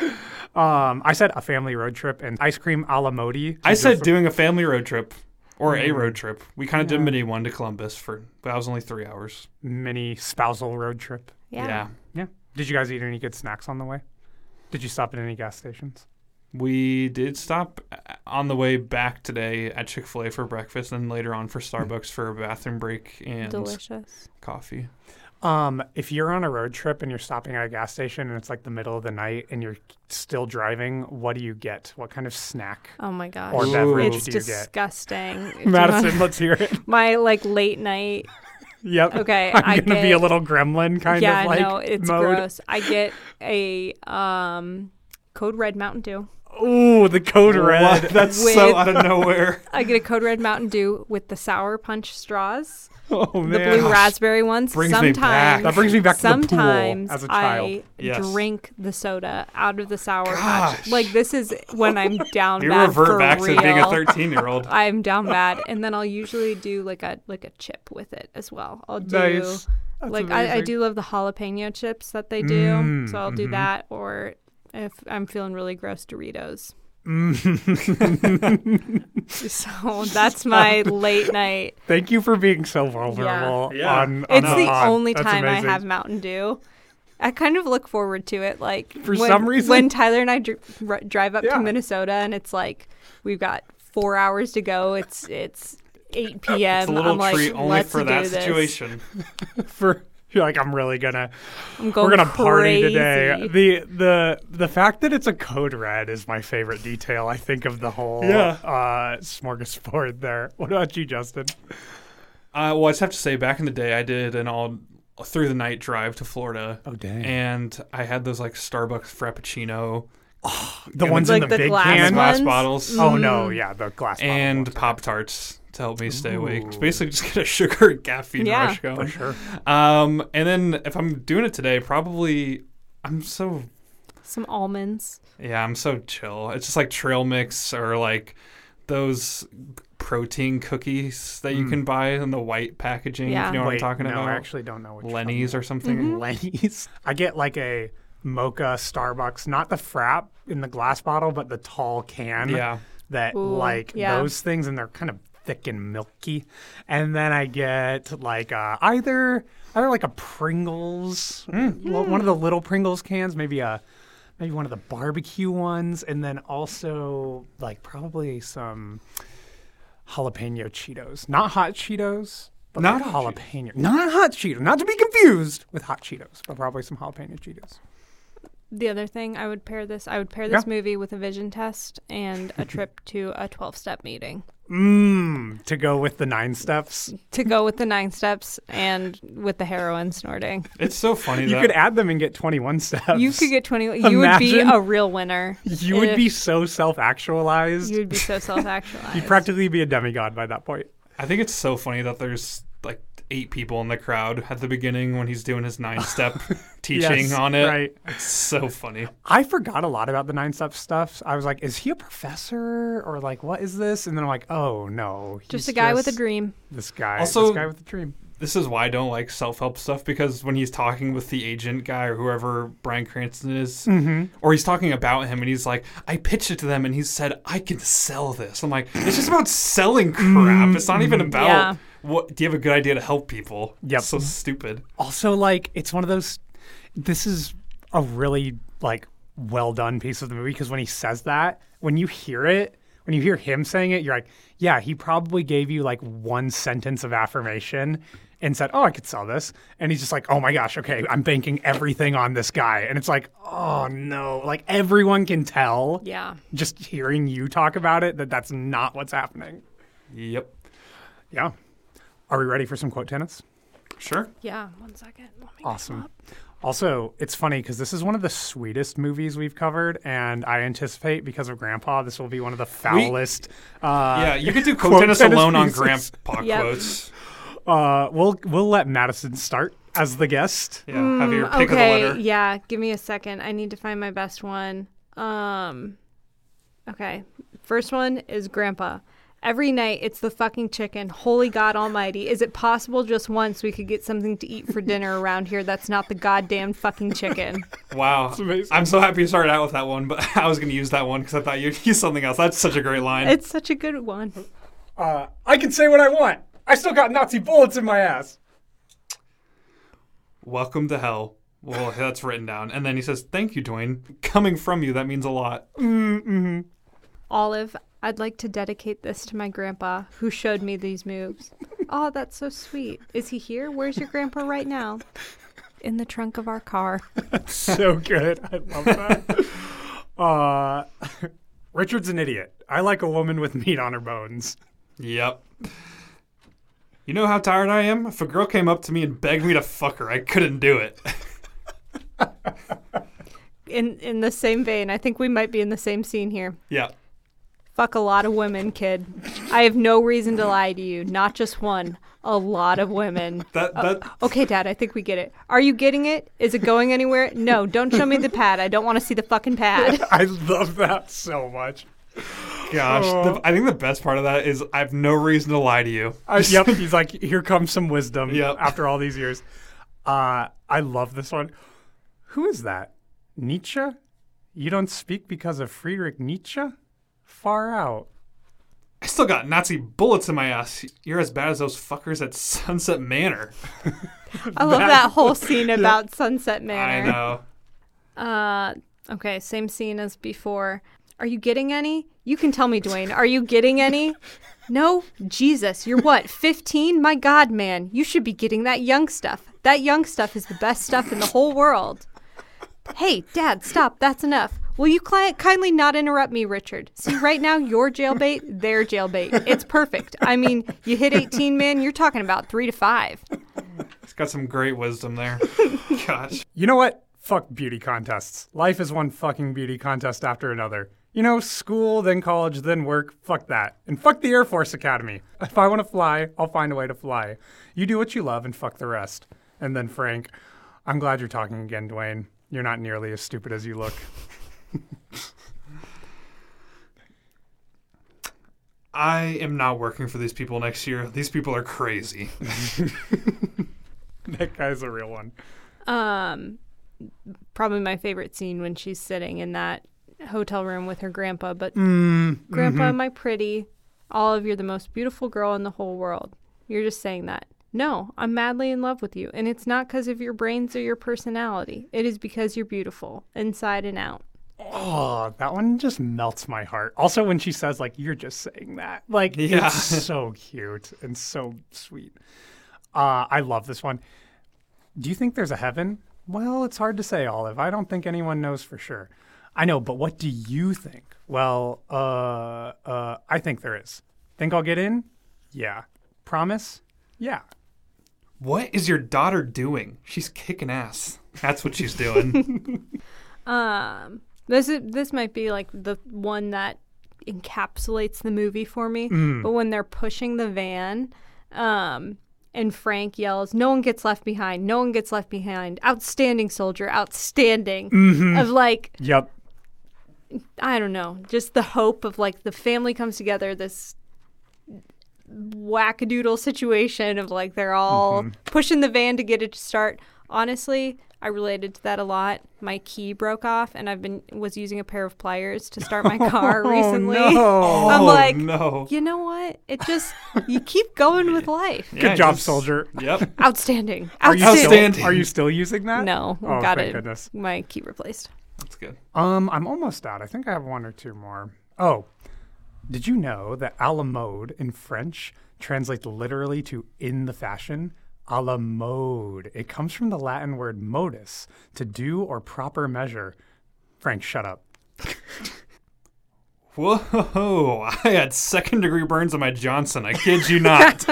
Speaker 1: Um I said a family road trip and ice cream a la Modi.
Speaker 3: I
Speaker 1: She's
Speaker 3: said
Speaker 1: just-
Speaker 3: doing a family road trip or
Speaker 1: Mm.
Speaker 3: a road trip. We kind of did mini one to Columbus for, but that was only three hours.
Speaker 1: mini spousal road trip.
Speaker 2: Yeah.
Speaker 3: Yeah.
Speaker 1: Yeah. Did you guys eat any good snacks on the way? Did you stop at any gas stations?
Speaker 3: We did stop uh, on the way back today at Chick-fil-A for breakfast and later on for Starbucks for a bathroom break and
Speaker 2: Delicious.
Speaker 3: coffee.
Speaker 1: Um, if you're on a road trip and you're stopping at a gas station and it's like the middle of the night and you're still driving, what do you get? What kind of snack
Speaker 2: Oh my gosh.
Speaker 1: or
Speaker 3: Ooh.
Speaker 1: beverage
Speaker 2: It's
Speaker 1: do you get?
Speaker 2: disgusting. If you
Speaker 1: Madison,
Speaker 2: want-
Speaker 1: let's hear it.
Speaker 2: My like late night.
Speaker 1: Yep.
Speaker 2: Okay,
Speaker 1: I'm
Speaker 2: I
Speaker 1: gonna be
Speaker 2: get-
Speaker 1: a little gremlin kind
Speaker 2: yeah,
Speaker 1: of like
Speaker 2: no, it's
Speaker 1: mode.
Speaker 2: gross. I get a um Code Red Mountain Dew.
Speaker 1: Ooh, the code red.
Speaker 3: What? That's so
Speaker 2: With-
Speaker 3: out of nowhere.
Speaker 2: I get a Code Red Mountain Dew with the Sour Punch straws.
Speaker 1: Oh
Speaker 2: The
Speaker 1: man.
Speaker 2: blue raspberry ones.
Speaker 3: Brings me
Speaker 2: sometimes,
Speaker 3: back.
Speaker 1: That brings me back to the pool
Speaker 2: sometimes
Speaker 1: as a child.
Speaker 2: I
Speaker 3: Yes.
Speaker 2: drink the soda out of the Sour Punch.
Speaker 3: Gosh.
Speaker 2: Like this is when I'm down
Speaker 3: You
Speaker 2: bad
Speaker 3: revert
Speaker 2: for
Speaker 3: back
Speaker 2: real.
Speaker 3: to being a thirteen-year-old.
Speaker 2: I'm down bad, and then I'll usually do like a like a chip with it as well. I'll do
Speaker 1: Nice. That's
Speaker 2: like I, I
Speaker 1: amazing.
Speaker 2: do love the jalapeno chips that they do,
Speaker 1: Mm,
Speaker 2: so I'll do
Speaker 1: mhm.
Speaker 2: that. Or if I'm feeling really gross, Doritos. So that's my late night.
Speaker 1: Thank you for being so vulnerable
Speaker 3: Yeah.
Speaker 1: on, on
Speaker 2: It's
Speaker 1: the
Speaker 2: the
Speaker 1: pod.
Speaker 2: only
Speaker 1: That's
Speaker 2: time
Speaker 1: amazing.
Speaker 2: I have Mountain Dew. I kind of look forward to it. Like
Speaker 1: For
Speaker 2: when,
Speaker 1: some reason?
Speaker 2: when Tyler and I dr- r- drive up
Speaker 1: Yeah.
Speaker 2: to Minnesota, and it's like we've got four hours to go. It's it's eight p.m.
Speaker 3: It's a little
Speaker 2: I'm like,
Speaker 3: treat only
Speaker 2: let's
Speaker 3: for that
Speaker 2: do this.
Speaker 3: situation.
Speaker 1: for you're like I'm really gonna
Speaker 2: I'm going
Speaker 1: we're gonna party
Speaker 2: crazy.
Speaker 1: today. The the the fact that it's a code red is my favorite detail. I think of the whole
Speaker 3: Yeah.
Speaker 1: uh, smorgasbord there. What about you, Justin?
Speaker 3: Uh, well, I just have to say, back in the day, I did an all through the night drive to Florida.
Speaker 1: Oh, dang.
Speaker 3: And I had those like Starbucks Frappuccino.
Speaker 1: The
Speaker 3: And
Speaker 1: ones
Speaker 2: Like
Speaker 1: in the,
Speaker 2: the
Speaker 1: big
Speaker 2: glass
Speaker 1: can.
Speaker 3: glass
Speaker 2: ones?
Speaker 3: bottles.
Speaker 1: Oh no, yeah, the glass bottle
Speaker 3: And
Speaker 1: ones.
Speaker 3: Pop Tarts to help me stay awake.
Speaker 1: Ooh.
Speaker 3: Basically, just get a sugar and caffeine
Speaker 2: Yeah.
Speaker 3: rush going.
Speaker 1: For sure.
Speaker 3: Um, and then if I'm doing it today, probably I'm so
Speaker 2: Some almonds.
Speaker 3: yeah, I'm so chill. It's just like trail mix or like those protein cookies that you can buy in the white packaging.
Speaker 2: Yeah.
Speaker 3: If you know what I'm
Speaker 1: Wait,
Speaker 3: talking
Speaker 1: no,
Speaker 3: about.
Speaker 1: I actually don't know what you're
Speaker 3: Lenny's or something.
Speaker 2: Mm-hmm.
Speaker 1: Lenny's. I get like a mocha Starbucks, not the frap in the glass bottle, but the tall can.
Speaker 3: Yeah.
Speaker 1: That
Speaker 2: Ooh,
Speaker 1: like
Speaker 2: yeah.
Speaker 1: those things, and they're kind of thick and milky. And then I get like uh, either either like a Pringles,
Speaker 3: Mm.
Speaker 1: l- one of the little Pringles cans, maybe a maybe one of the barbecue ones, and then also like probably some jalapeno Cheetos, not hot Cheetos. But
Speaker 3: Not
Speaker 1: like
Speaker 3: hot
Speaker 1: jalapeno, not hot Cheetos, not to be confused with hot Cheetos, but probably some jalapeno Cheetos.
Speaker 2: The other thing I would pair this, I would pair this
Speaker 1: Yeah.
Speaker 2: movie with a vision test and a trip to a twelve-step meeting
Speaker 1: Mmm, to go with the nine steps.
Speaker 2: to go with the nine steps and with the heroin snorting.
Speaker 3: It's so funny
Speaker 1: You
Speaker 3: that
Speaker 1: could add them and get twenty-one steps.
Speaker 2: You could get twenty. You would be
Speaker 1: Imagine.
Speaker 2: a real winner.
Speaker 1: You would be
Speaker 2: if
Speaker 1: so self-actualized.
Speaker 2: You would be so self-actualized.
Speaker 1: You'd practically be a demigod by that point.
Speaker 3: I think it's so funny that there's like eight people in the crowd at the beginning when he's doing his nine step teaching
Speaker 1: Yes,
Speaker 3: on it.
Speaker 1: right.
Speaker 3: It's so funny.
Speaker 1: I forgot a lot about the nine step stuff. I was like, is he a professor or like what is this? And then I'm like, oh no, he's
Speaker 2: just a guy with a
Speaker 1: just
Speaker 2: dream.
Speaker 1: This guy,
Speaker 3: Also-
Speaker 1: this guy with a dream.
Speaker 3: This is why I don't like self-help stuff, because when he's talking with the agent guy or whoever Bryan Cranston is,
Speaker 1: Mm-hmm.
Speaker 3: or he's talking about him and he's like, I pitched it to them and he said, I can sell this. I'm like, it's just about selling crap. It's not even about
Speaker 2: Yeah.
Speaker 3: what, do you have a good idea to help people?
Speaker 1: Yep.
Speaker 3: It's so stupid.
Speaker 1: Also, like, it's one of those. This is a really like well done piece of the movie because when he says that, when you hear it, when you hear him saying it, you're like, yeah, he probably gave you like one sentence of affirmation and said, oh, I could sell this. And he's just like, oh my gosh, okay, I'm banking everything on this guy. And it's like, oh no, like everyone can tell
Speaker 2: Yeah.
Speaker 1: just hearing you talk about it that that's not what's happening.
Speaker 3: Yep.
Speaker 1: Yeah. Are we ready for some quote tennis?
Speaker 3: Sure.
Speaker 2: Yeah. One second. Let me get them
Speaker 1: Awesome.
Speaker 2: up.
Speaker 1: Also, it's funny because this is one of the sweetest movies we've covered, and I anticipate because of Grandpa, this will be one of the foulest. uh,
Speaker 3: Yeah, you could do
Speaker 1: quote
Speaker 3: quote tennis
Speaker 1: tennis
Speaker 3: alone on
Speaker 1: pieces.
Speaker 3: Grandpa
Speaker 2: Yep.
Speaker 3: quotes.
Speaker 1: Uh, we'll we'll let Madison start as the guest.
Speaker 3: Yeah, have your pick
Speaker 2: Okay.
Speaker 3: of the letter.
Speaker 2: Yeah. Give me a second. I need to find my best one. Um. Okay. First one is Grandpa. Every night it's the fucking chicken. Holy God Almighty. Is it possible just once we could get something to eat for dinner around here that's not the goddamn fucking chicken?
Speaker 3: Wow.
Speaker 1: amazing.
Speaker 3: I'm so happy you started out with that one, but I was going to use that one because I thought you'd use something else. That's such a great line.
Speaker 2: It's such a good one.
Speaker 1: Uh, I can say what I want. I still got Nazi bullets in my ass.
Speaker 3: Welcome to hell. Well, that's written down. And then he says, thank you, Dwayne. Coming from you, that means a lot.
Speaker 2: Olive, I'd like to dedicate this to my grandpa who showed me these moves. Oh, that's so sweet. Is he here? Where's your grandpa right now? In the trunk of our car.
Speaker 1: So good. I love that. uh, Richard's an idiot. I like a woman with meat on her bones.
Speaker 3: Yep. You know how tired I am? If a girl came up to me and begged me to fuck her, I couldn't do it.
Speaker 2: In in the same vein, I think we might be in the same scene here.
Speaker 3: Yeah.
Speaker 2: Fuck a lot of women, kid. I have no reason to lie to you. Not just one. A lot of women.
Speaker 3: That that
Speaker 2: Okay, Dad, I think we get it. Are you getting it? Is it going anywhere? No, don't show me the pad. I don't want to see the fucking pad.
Speaker 1: I love that so much.
Speaker 3: gosh,
Speaker 1: Oh.
Speaker 3: the, I think the best part of that is I have no reason to lie to you.
Speaker 1: Uh, yep. He's like, here comes some wisdom
Speaker 3: Yep.
Speaker 1: after all these years. Uh, I love this one. Who is that? Nietzsche? You don't speak because of Friedrich Nietzsche? Far out.
Speaker 3: I still got Nazi bullets in my ass. You're as bad as those fuckers at Sunset Manor.
Speaker 2: I love that whole scene about Sunset
Speaker 3: I
Speaker 2: Manor.
Speaker 3: know.
Speaker 2: Uh, okay, same scene as before. Are you getting any? You can tell me, Dwayne. Are you getting any? No? Jesus, you're what, fifteen? My God, man. You should be getting that young stuff. That young stuff is the best stuff in the whole world. Hey, Dad, stop. That's enough. Will you cli- kindly not interrupt me, Richard? See, right now, you're jailbait, they're jailbait. It's perfect. I mean, you hit eighteen, man, you're talking about three to five.
Speaker 3: He's got some great wisdom there. Gosh.
Speaker 1: You know what? Fuck beauty contests. Life is one fucking beauty contest after another. You know, school, then college, then work. Fuck that. And fuck the Air Force Academy. If I want to fly, I'll find a way to fly. You do what you love and fuck the rest. And then Frank, I'm glad you're talking again, Dwayne. You're not nearly as stupid as you look.
Speaker 3: I am not working for these people next year. These people are crazy.
Speaker 1: That guy's a real one.
Speaker 2: Um, probably my favorite scene when she's sitting in that hotel room with her grandpa. But
Speaker 1: Mm,
Speaker 2: Grandpa,
Speaker 1: mhm.
Speaker 2: my pretty, Olive, you're the most beautiful girl in the whole world. You're just saying that. No, I'm madly in love with you. And it's not because of your brains or your personality. It is because you're beautiful, inside and out.
Speaker 1: Oh, that one just melts my heart. Also, when she says, like, you're just saying that. Like,
Speaker 3: Yeah.
Speaker 1: it's so cute and so sweet. Uh, I love this one. Do you think there's a heaven? Well, it's hard to say, Olive. I don't think anyone knows for sure. I know, but what do you think? Well, uh, uh, I think there is. Think I'll get in? Yeah. Promise? Yeah.
Speaker 3: What is your daughter doing? She's kicking ass. That's what she's doing.
Speaker 2: Um, this is, this might be like the one that encapsulates the movie for me.
Speaker 1: Mm.
Speaker 2: But when they're pushing the van, um, and Frank yells, "No one gets left behind. No one gets left behind. Outstanding soldier, outstanding."
Speaker 1: Mm-hmm.
Speaker 2: Of like,
Speaker 1: Yep.
Speaker 2: I don't know, just the hope of like the family comes together. This wackadoodle situation of like they're all
Speaker 1: Mm-hmm.
Speaker 2: pushing the van to get it to start. Honestly, I related to that a lot. My key broke off, and I've been was using a pair of pliers to start my car recently.
Speaker 1: no.
Speaker 2: I'm
Speaker 3: Oh,
Speaker 2: like,
Speaker 3: no.
Speaker 2: you know what? It just you keep going with life.
Speaker 3: Yeah,
Speaker 1: Good job,
Speaker 3: just-
Speaker 1: soldier.
Speaker 3: Yep.
Speaker 2: Outstanding.
Speaker 1: Are you,
Speaker 2: Outstanding.
Speaker 1: still,
Speaker 3: Outstanding.
Speaker 1: are you still using that?
Speaker 2: No,
Speaker 1: Oh,
Speaker 2: got
Speaker 1: thank
Speaker 2: it.
Speaker 1: goodness.
Speaker 2: My key replaced.
Speaker 3: That's good.
Speaker 1: Um, I'm almost out. I think I have one or two more. Oh, did you know that a la mode in French translates literally to in the fashion? A la mode. It comes from the Latin word modus, to do or proper measure. Frank, shut up.
Speaker 3: Whoa, I had second degree burns on my Johnson. I kid you not.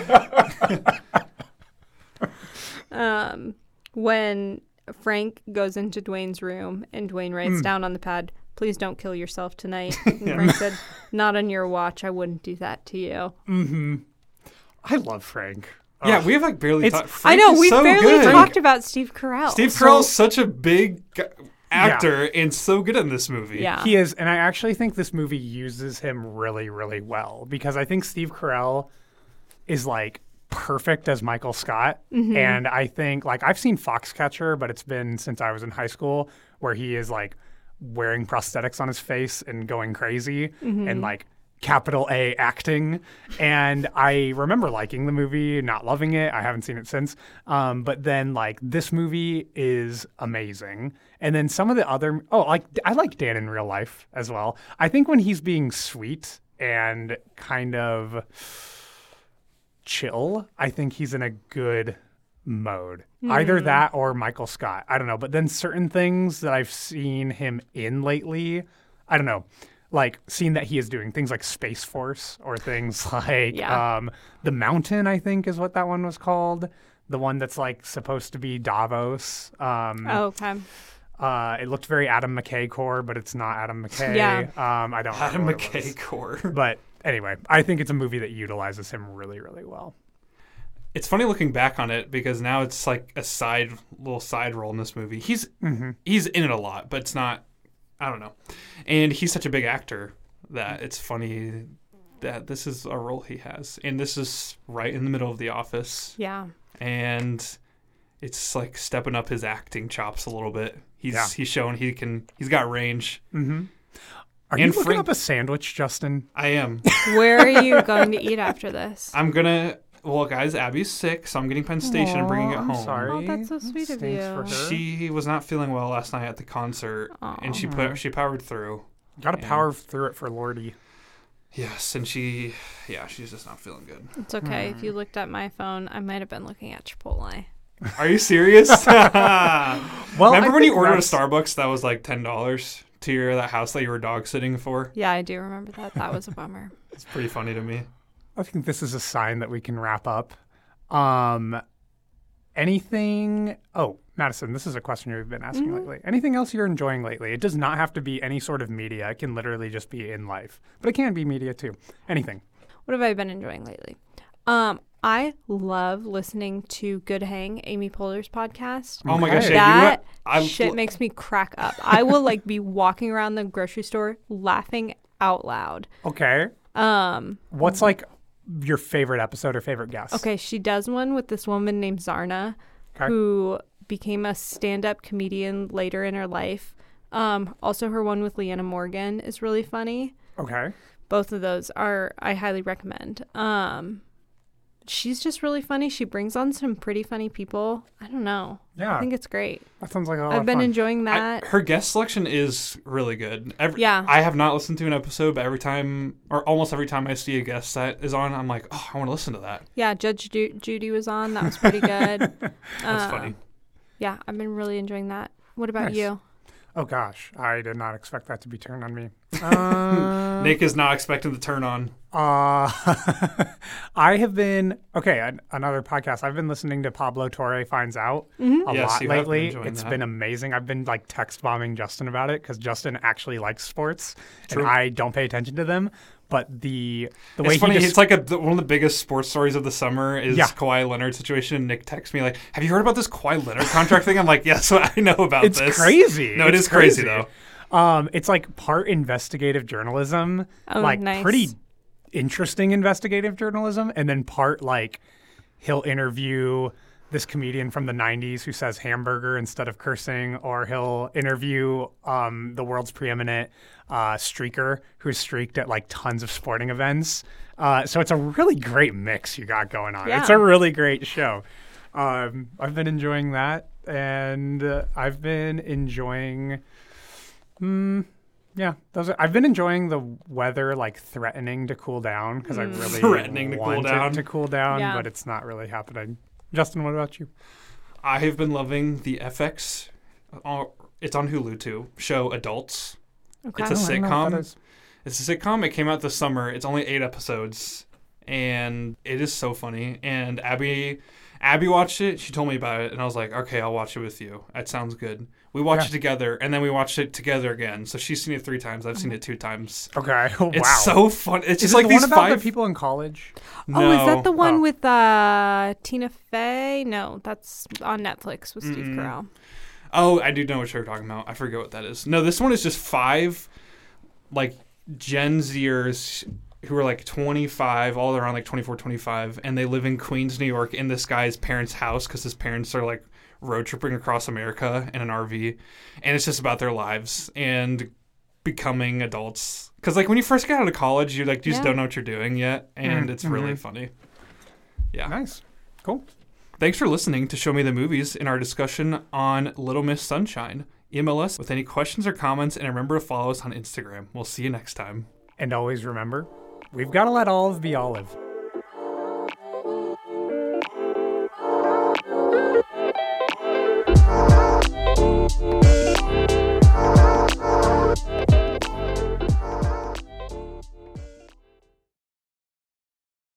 Speaker 2: Um, when Frank goes into Dwayne's room and Dwayne writes down on the pad, "Please don't kill yourself tonight." And Frank said, "Not on your watch. I wouldn't do that to you."
Speaker 1: Mm-hmm. I love Frank.
Speaker 3: Yeah,
Speaker 1: Ugh.
Speaker 3: we have like barely
Speaker 1: It's-
Speaker 3: talked.
Speaker 2: I
Speaker 3: Frank
Speaker 2: know,
Speaker 3: is
Speaker 2: we
Speaker 3: so
Speaker 2: barely
Speaker 3: good.
Speaker 2: talked about Steve Carell.
Speaker 3: Steve
Speaker 1: So-
Speaker 3: Carell's such a big g- actor and so good in this movie.
Speaker 2: Yeah.
Speaker 1: He is, and I actually think this movie uses him really, really well because I think Steve Carell is like perfect as Michael Scott.
Speaker 2: Mm-hmm.
Speaker 1: And I think, like, I've seen Foxcatcher, but it's been since I was in high school where he is like wearing prosthetics on his face and going crazy
Speaker 2: Mm-hmm.
Speaker 1: and like capital A acting. And I remember liking the movie, not loving it. I haven't seen it since. Um, but then like this movie is amazing. And then some of the other, oh, like I like Dan in real life as well. I think when he's being sweet and kind of chill, I think he's in a good mode. Either that or Michael Scott. I don't know. But then certain things that I've seen him in lately, I don't know. Like seeing that he is doing things like Space Force or things like
Speaker 2: Yeah.
Speaker 1: um, The Mountain, I think is what that one was called. The one that's like supposed to be Davos. Um,
Speaker 2: Oh, okay.
Speaker 1: uh, it looked very Adam McKay core, but it's not Adam McKay.
Speaker 2: Yeah.
Speaker 1: Um, I don't
Speaker 3: Adam
Speaker 1: remember what it
Speaker 3: McKay
Speaker 1: was.
Speaker 3: core.
Speaker 1: But anyway, I think it's a movie that utilizes him really, really well.
Speaker 3: It's funny looking back on it because now it's like a side little side role in this movie. He's
Speaker 1: Mm-hmm.
Speaker 3: he's in it a lot, but it's not. I don't know. And he's such a big actor that it's funny that this is a role he has, and this is right in the middle of The Office,
Speaker 2: Yeah.
Speaker 3: and it's like stepping up his acting chops a little bit. He's
Speaker 1: Yeah.
Speaker 3: he's shown he can. He's got range.
Speaker 1: Mm-hmm. Are
Speaker 3: And
Speaker 1: you looking
Speaker 3: Frank-
Speaker 1: up a sandwich, Justin?
Speaker 3: I am.
Speaker 2: Where are you going to eat after this?
Speaker 3: I'm gonna. Well, guys, Abby's sick, so I'm getting Penn Station and bringing it
Speaker 1: Aw, I'm
Speaker 3: home.
Speaker 1: sorry.
Speaker 2: Oh, that's so sweet of
Speaker 1: Stinks
Speaker 2: you.
Speaker 1: for her.
Speaker 3: She was not feeling well last night at the concert, and she put she powered through.
Speaker 1: Got to
Speaker 3: Yeah.
Speaker 1: power through it for Lordy.
Speaker 3: Yes, and she, yeah, she's just not feeling good.
Speaker 2: It's okay. If you looked at my phone, I might have been looking at Chipotle.
Speaker 3: Are you serious?
Speaker 1: Well,
Speaker 3: Remember
Speaker 1: I
Speaker 3: when you
Speaker 1: think
Speaker 3: ordered a
Speaker 1: that's-
Speaker 3: Starbucks that was like ten dollars to your that house that you were dog sitting for?
Speaker 2: Yeah, I do remember that. That was a bummer.
Speaker 3: It's pretty funny to me.
Speaker 1: I think this is a sign that we can wrap up. Um, anything? Oh, Madison, this is a question you've been asking
Speaker 2: Mm-hmm.
Speaker 1: lately. Anything else you're enjoying lately? It does not have to be any sort of media. It can literally just be in life, but it can be media too. Anything.
Speaker 2: What have I been enjoying lately? Um, I love listening to Good Hang, Amy Poehler's podcast.
Speaker 3: Oh my
Speaker 1: Okay.
Speaker 3: gosh, yeah,
Speaker 2: That
Speaker 3: you, I,
Speaker 2: shit makes me crack up. I will like be walking around the grocery store laughing out loud.
Speaker 1: Okay.
Speaker 2: Um,
Speaker 1: What's like your favorite episode or favorite guest?
Speaker 2: okay, she does one with this woman named Zarna,
Speaker 1: Okay.
Speaker 2: who became a stand-up comedian later in her life. Um, also, her one with Leanna Morgan is really funny.
Speaker 1: Okay.
Speaker 2: Both of those are I highly recommend. Um, she's just really funny. She brings on some pretty funny people. I don't know.
Speaker 1: Yeah.
Speaker 2: I think it's great.
Speaker 1: That sounds like a lot
Speaker 2: I've
Speaker 1: of
Speaker 2: been
Speaker 1: fun.
Speaker 2: enjoying
Speaker 3: I-
Speaker 2: that.
Speaker 3: her guest selection is really good. Every,
Speaker 2: Yeah.
Speaker 3: I have not listened to an episode, but every time, or almost every time I see a guest that is on, I'm like, oh, I want to listen to that.
Speaker 2: Yeah, Judge Ju- Judy was on. That was pretty good.
Speaker 3: That's
Speaker 2: Uh,
Speaker 3: funny.
Speaker 2: Yeah, I've been really enjoying that. What about
Speaker 1: Nice.
Speaker 2: you?
Speaker 1: Oh gosh, I did not expect that to be turned on me. Uh,
Speaker 3: Nick is not expecting the turn on.
Speaker 1: uh, I have been okay. An, another podcast. I've been listening to Pablo Torre Finds Out a
Speaker 3: Yes,
Speaker 1: lot
Speaker 3: you have been
Speaker 1: lately.
Speaker 3: enjoying
Speaker 1: It's
Speaker 3: that.
Speaker 1: been amazing. I've been like text bombing Justin about it because Justin actually likes sports
Speaker 3: True.
Speaker 1: and I don't pay attention to them. But the the way
Speaker 3: It's funny.
Speaker 1: he
Speaker 3: It's like a, the, one of the biggest sports stories of the summer is
Speaker 1: Yeah.
Speaker 3: Kawhi Leonard situation. Nick texts me like, "Have you heard about this Kawhi Leonard contract thing?" I'm like, "Yes, I know about
Speaker 1: it's
Speaker 3: this."
Speaker 1: crazy.
Speaker 3: No, it
Speaker 1: It's
Speaker 3: is crazy, though.
Speaker 1: Um, it's like part investigative journalism,
Speaker 2: Oh,
Speaker 1: like
Speaker 2: nice.
Speaker 1: pretty interesting investigative journalism, and then part like he'll interview this comedian from the nineties who says hamburger instead of cursing, or he'll interview um, the world's preeminent uh, streaker who's streaked at like tons of sporting events. Uh, so it's a really great mix you got going on. It's
Speaker 2: Yeah.
Speaker 1: a really great show. Um, I've been enjoying that, and uh, I've been enjoying. Hmm. Yeah, those are, I've been enjoying the weather like threatening to cool down because I really
Speaker 3: Threatening to cool
Speaker 1: want
Speaker 3: down.
Speaker 1: it to cool down,
Speaker 2: Yeah.
Speaker 1: but it's not really happening. Justin, what about you?
Speaker 3: I have been loving the F X. Uh, it's on Hulu too. Show Adults.
Speaker 2: Okay.
Speaker 3: It's a
Speaker 1: Oh, I don't know what that
Speaker 3: sitcom.
Speaker 1: is.
Speaker 3: It's a sitcom. It came out this summer. It's only eight episodes, and it is so funny. And Abby, Abby watched it. She told me about it, and I was like, okay, I'll watch it with you. That sounds good. We watched
Speaker 1: Yeah.
Speaker 3: it together, and then we watched it together again. So she's seen it three times. I've seen it two times.
Speaker 1: Okay. Oh,
Speaker 3: It's
Speaker 1: wow.
Speaker 3: so fun. It's
Speaker 1: Is
Speaker 3: just
Speaker 1: it
Speaker 3: like
Speaker 1: the
Speaker 3: these
Speaker 1: one about
Speaker 3: five
Speaker 1: the people in college?
Speaker 3: No.
Speaker 2: Oh, is that the one
Speaker 1: Oh.
Speaker 2: with uh, Tina Fey? No, that's on Netflix with Steve
Speaker 3: Mm-mm.
Speaker 2: Carell.
Speaker 3: Oh, I do know what you're talking about. I forget what that is. No, this one is just five, like, Gen Zers who are, like, twenty-five, all around, like, twenty-four, twenty-five, and they live in Queens, New York, in this guy's parents' house because his parents are, like, road tripping across America in an R V. And it's just about their lives and becoming adults. Because, like, when you first get out of college, you, like, you just
Speaker 2: Yeah.
Speaker 3: don't know what you're doing yet, and
Speaker 1: Mm,
Speaker 3: it's really
Speaker 1: mhm.
Speaker 3: funny. Yeah.
Speaker 1: Nice. Cool.
Speaker 3: Thanks for listening to Show Me the Movies in our discussion on Little Miss Sunshine. Email us with any questions or comments, and remember to follow us on Instagram. We'll see you next time.
Speaker 1: And always remember, we've got to let olive be olive.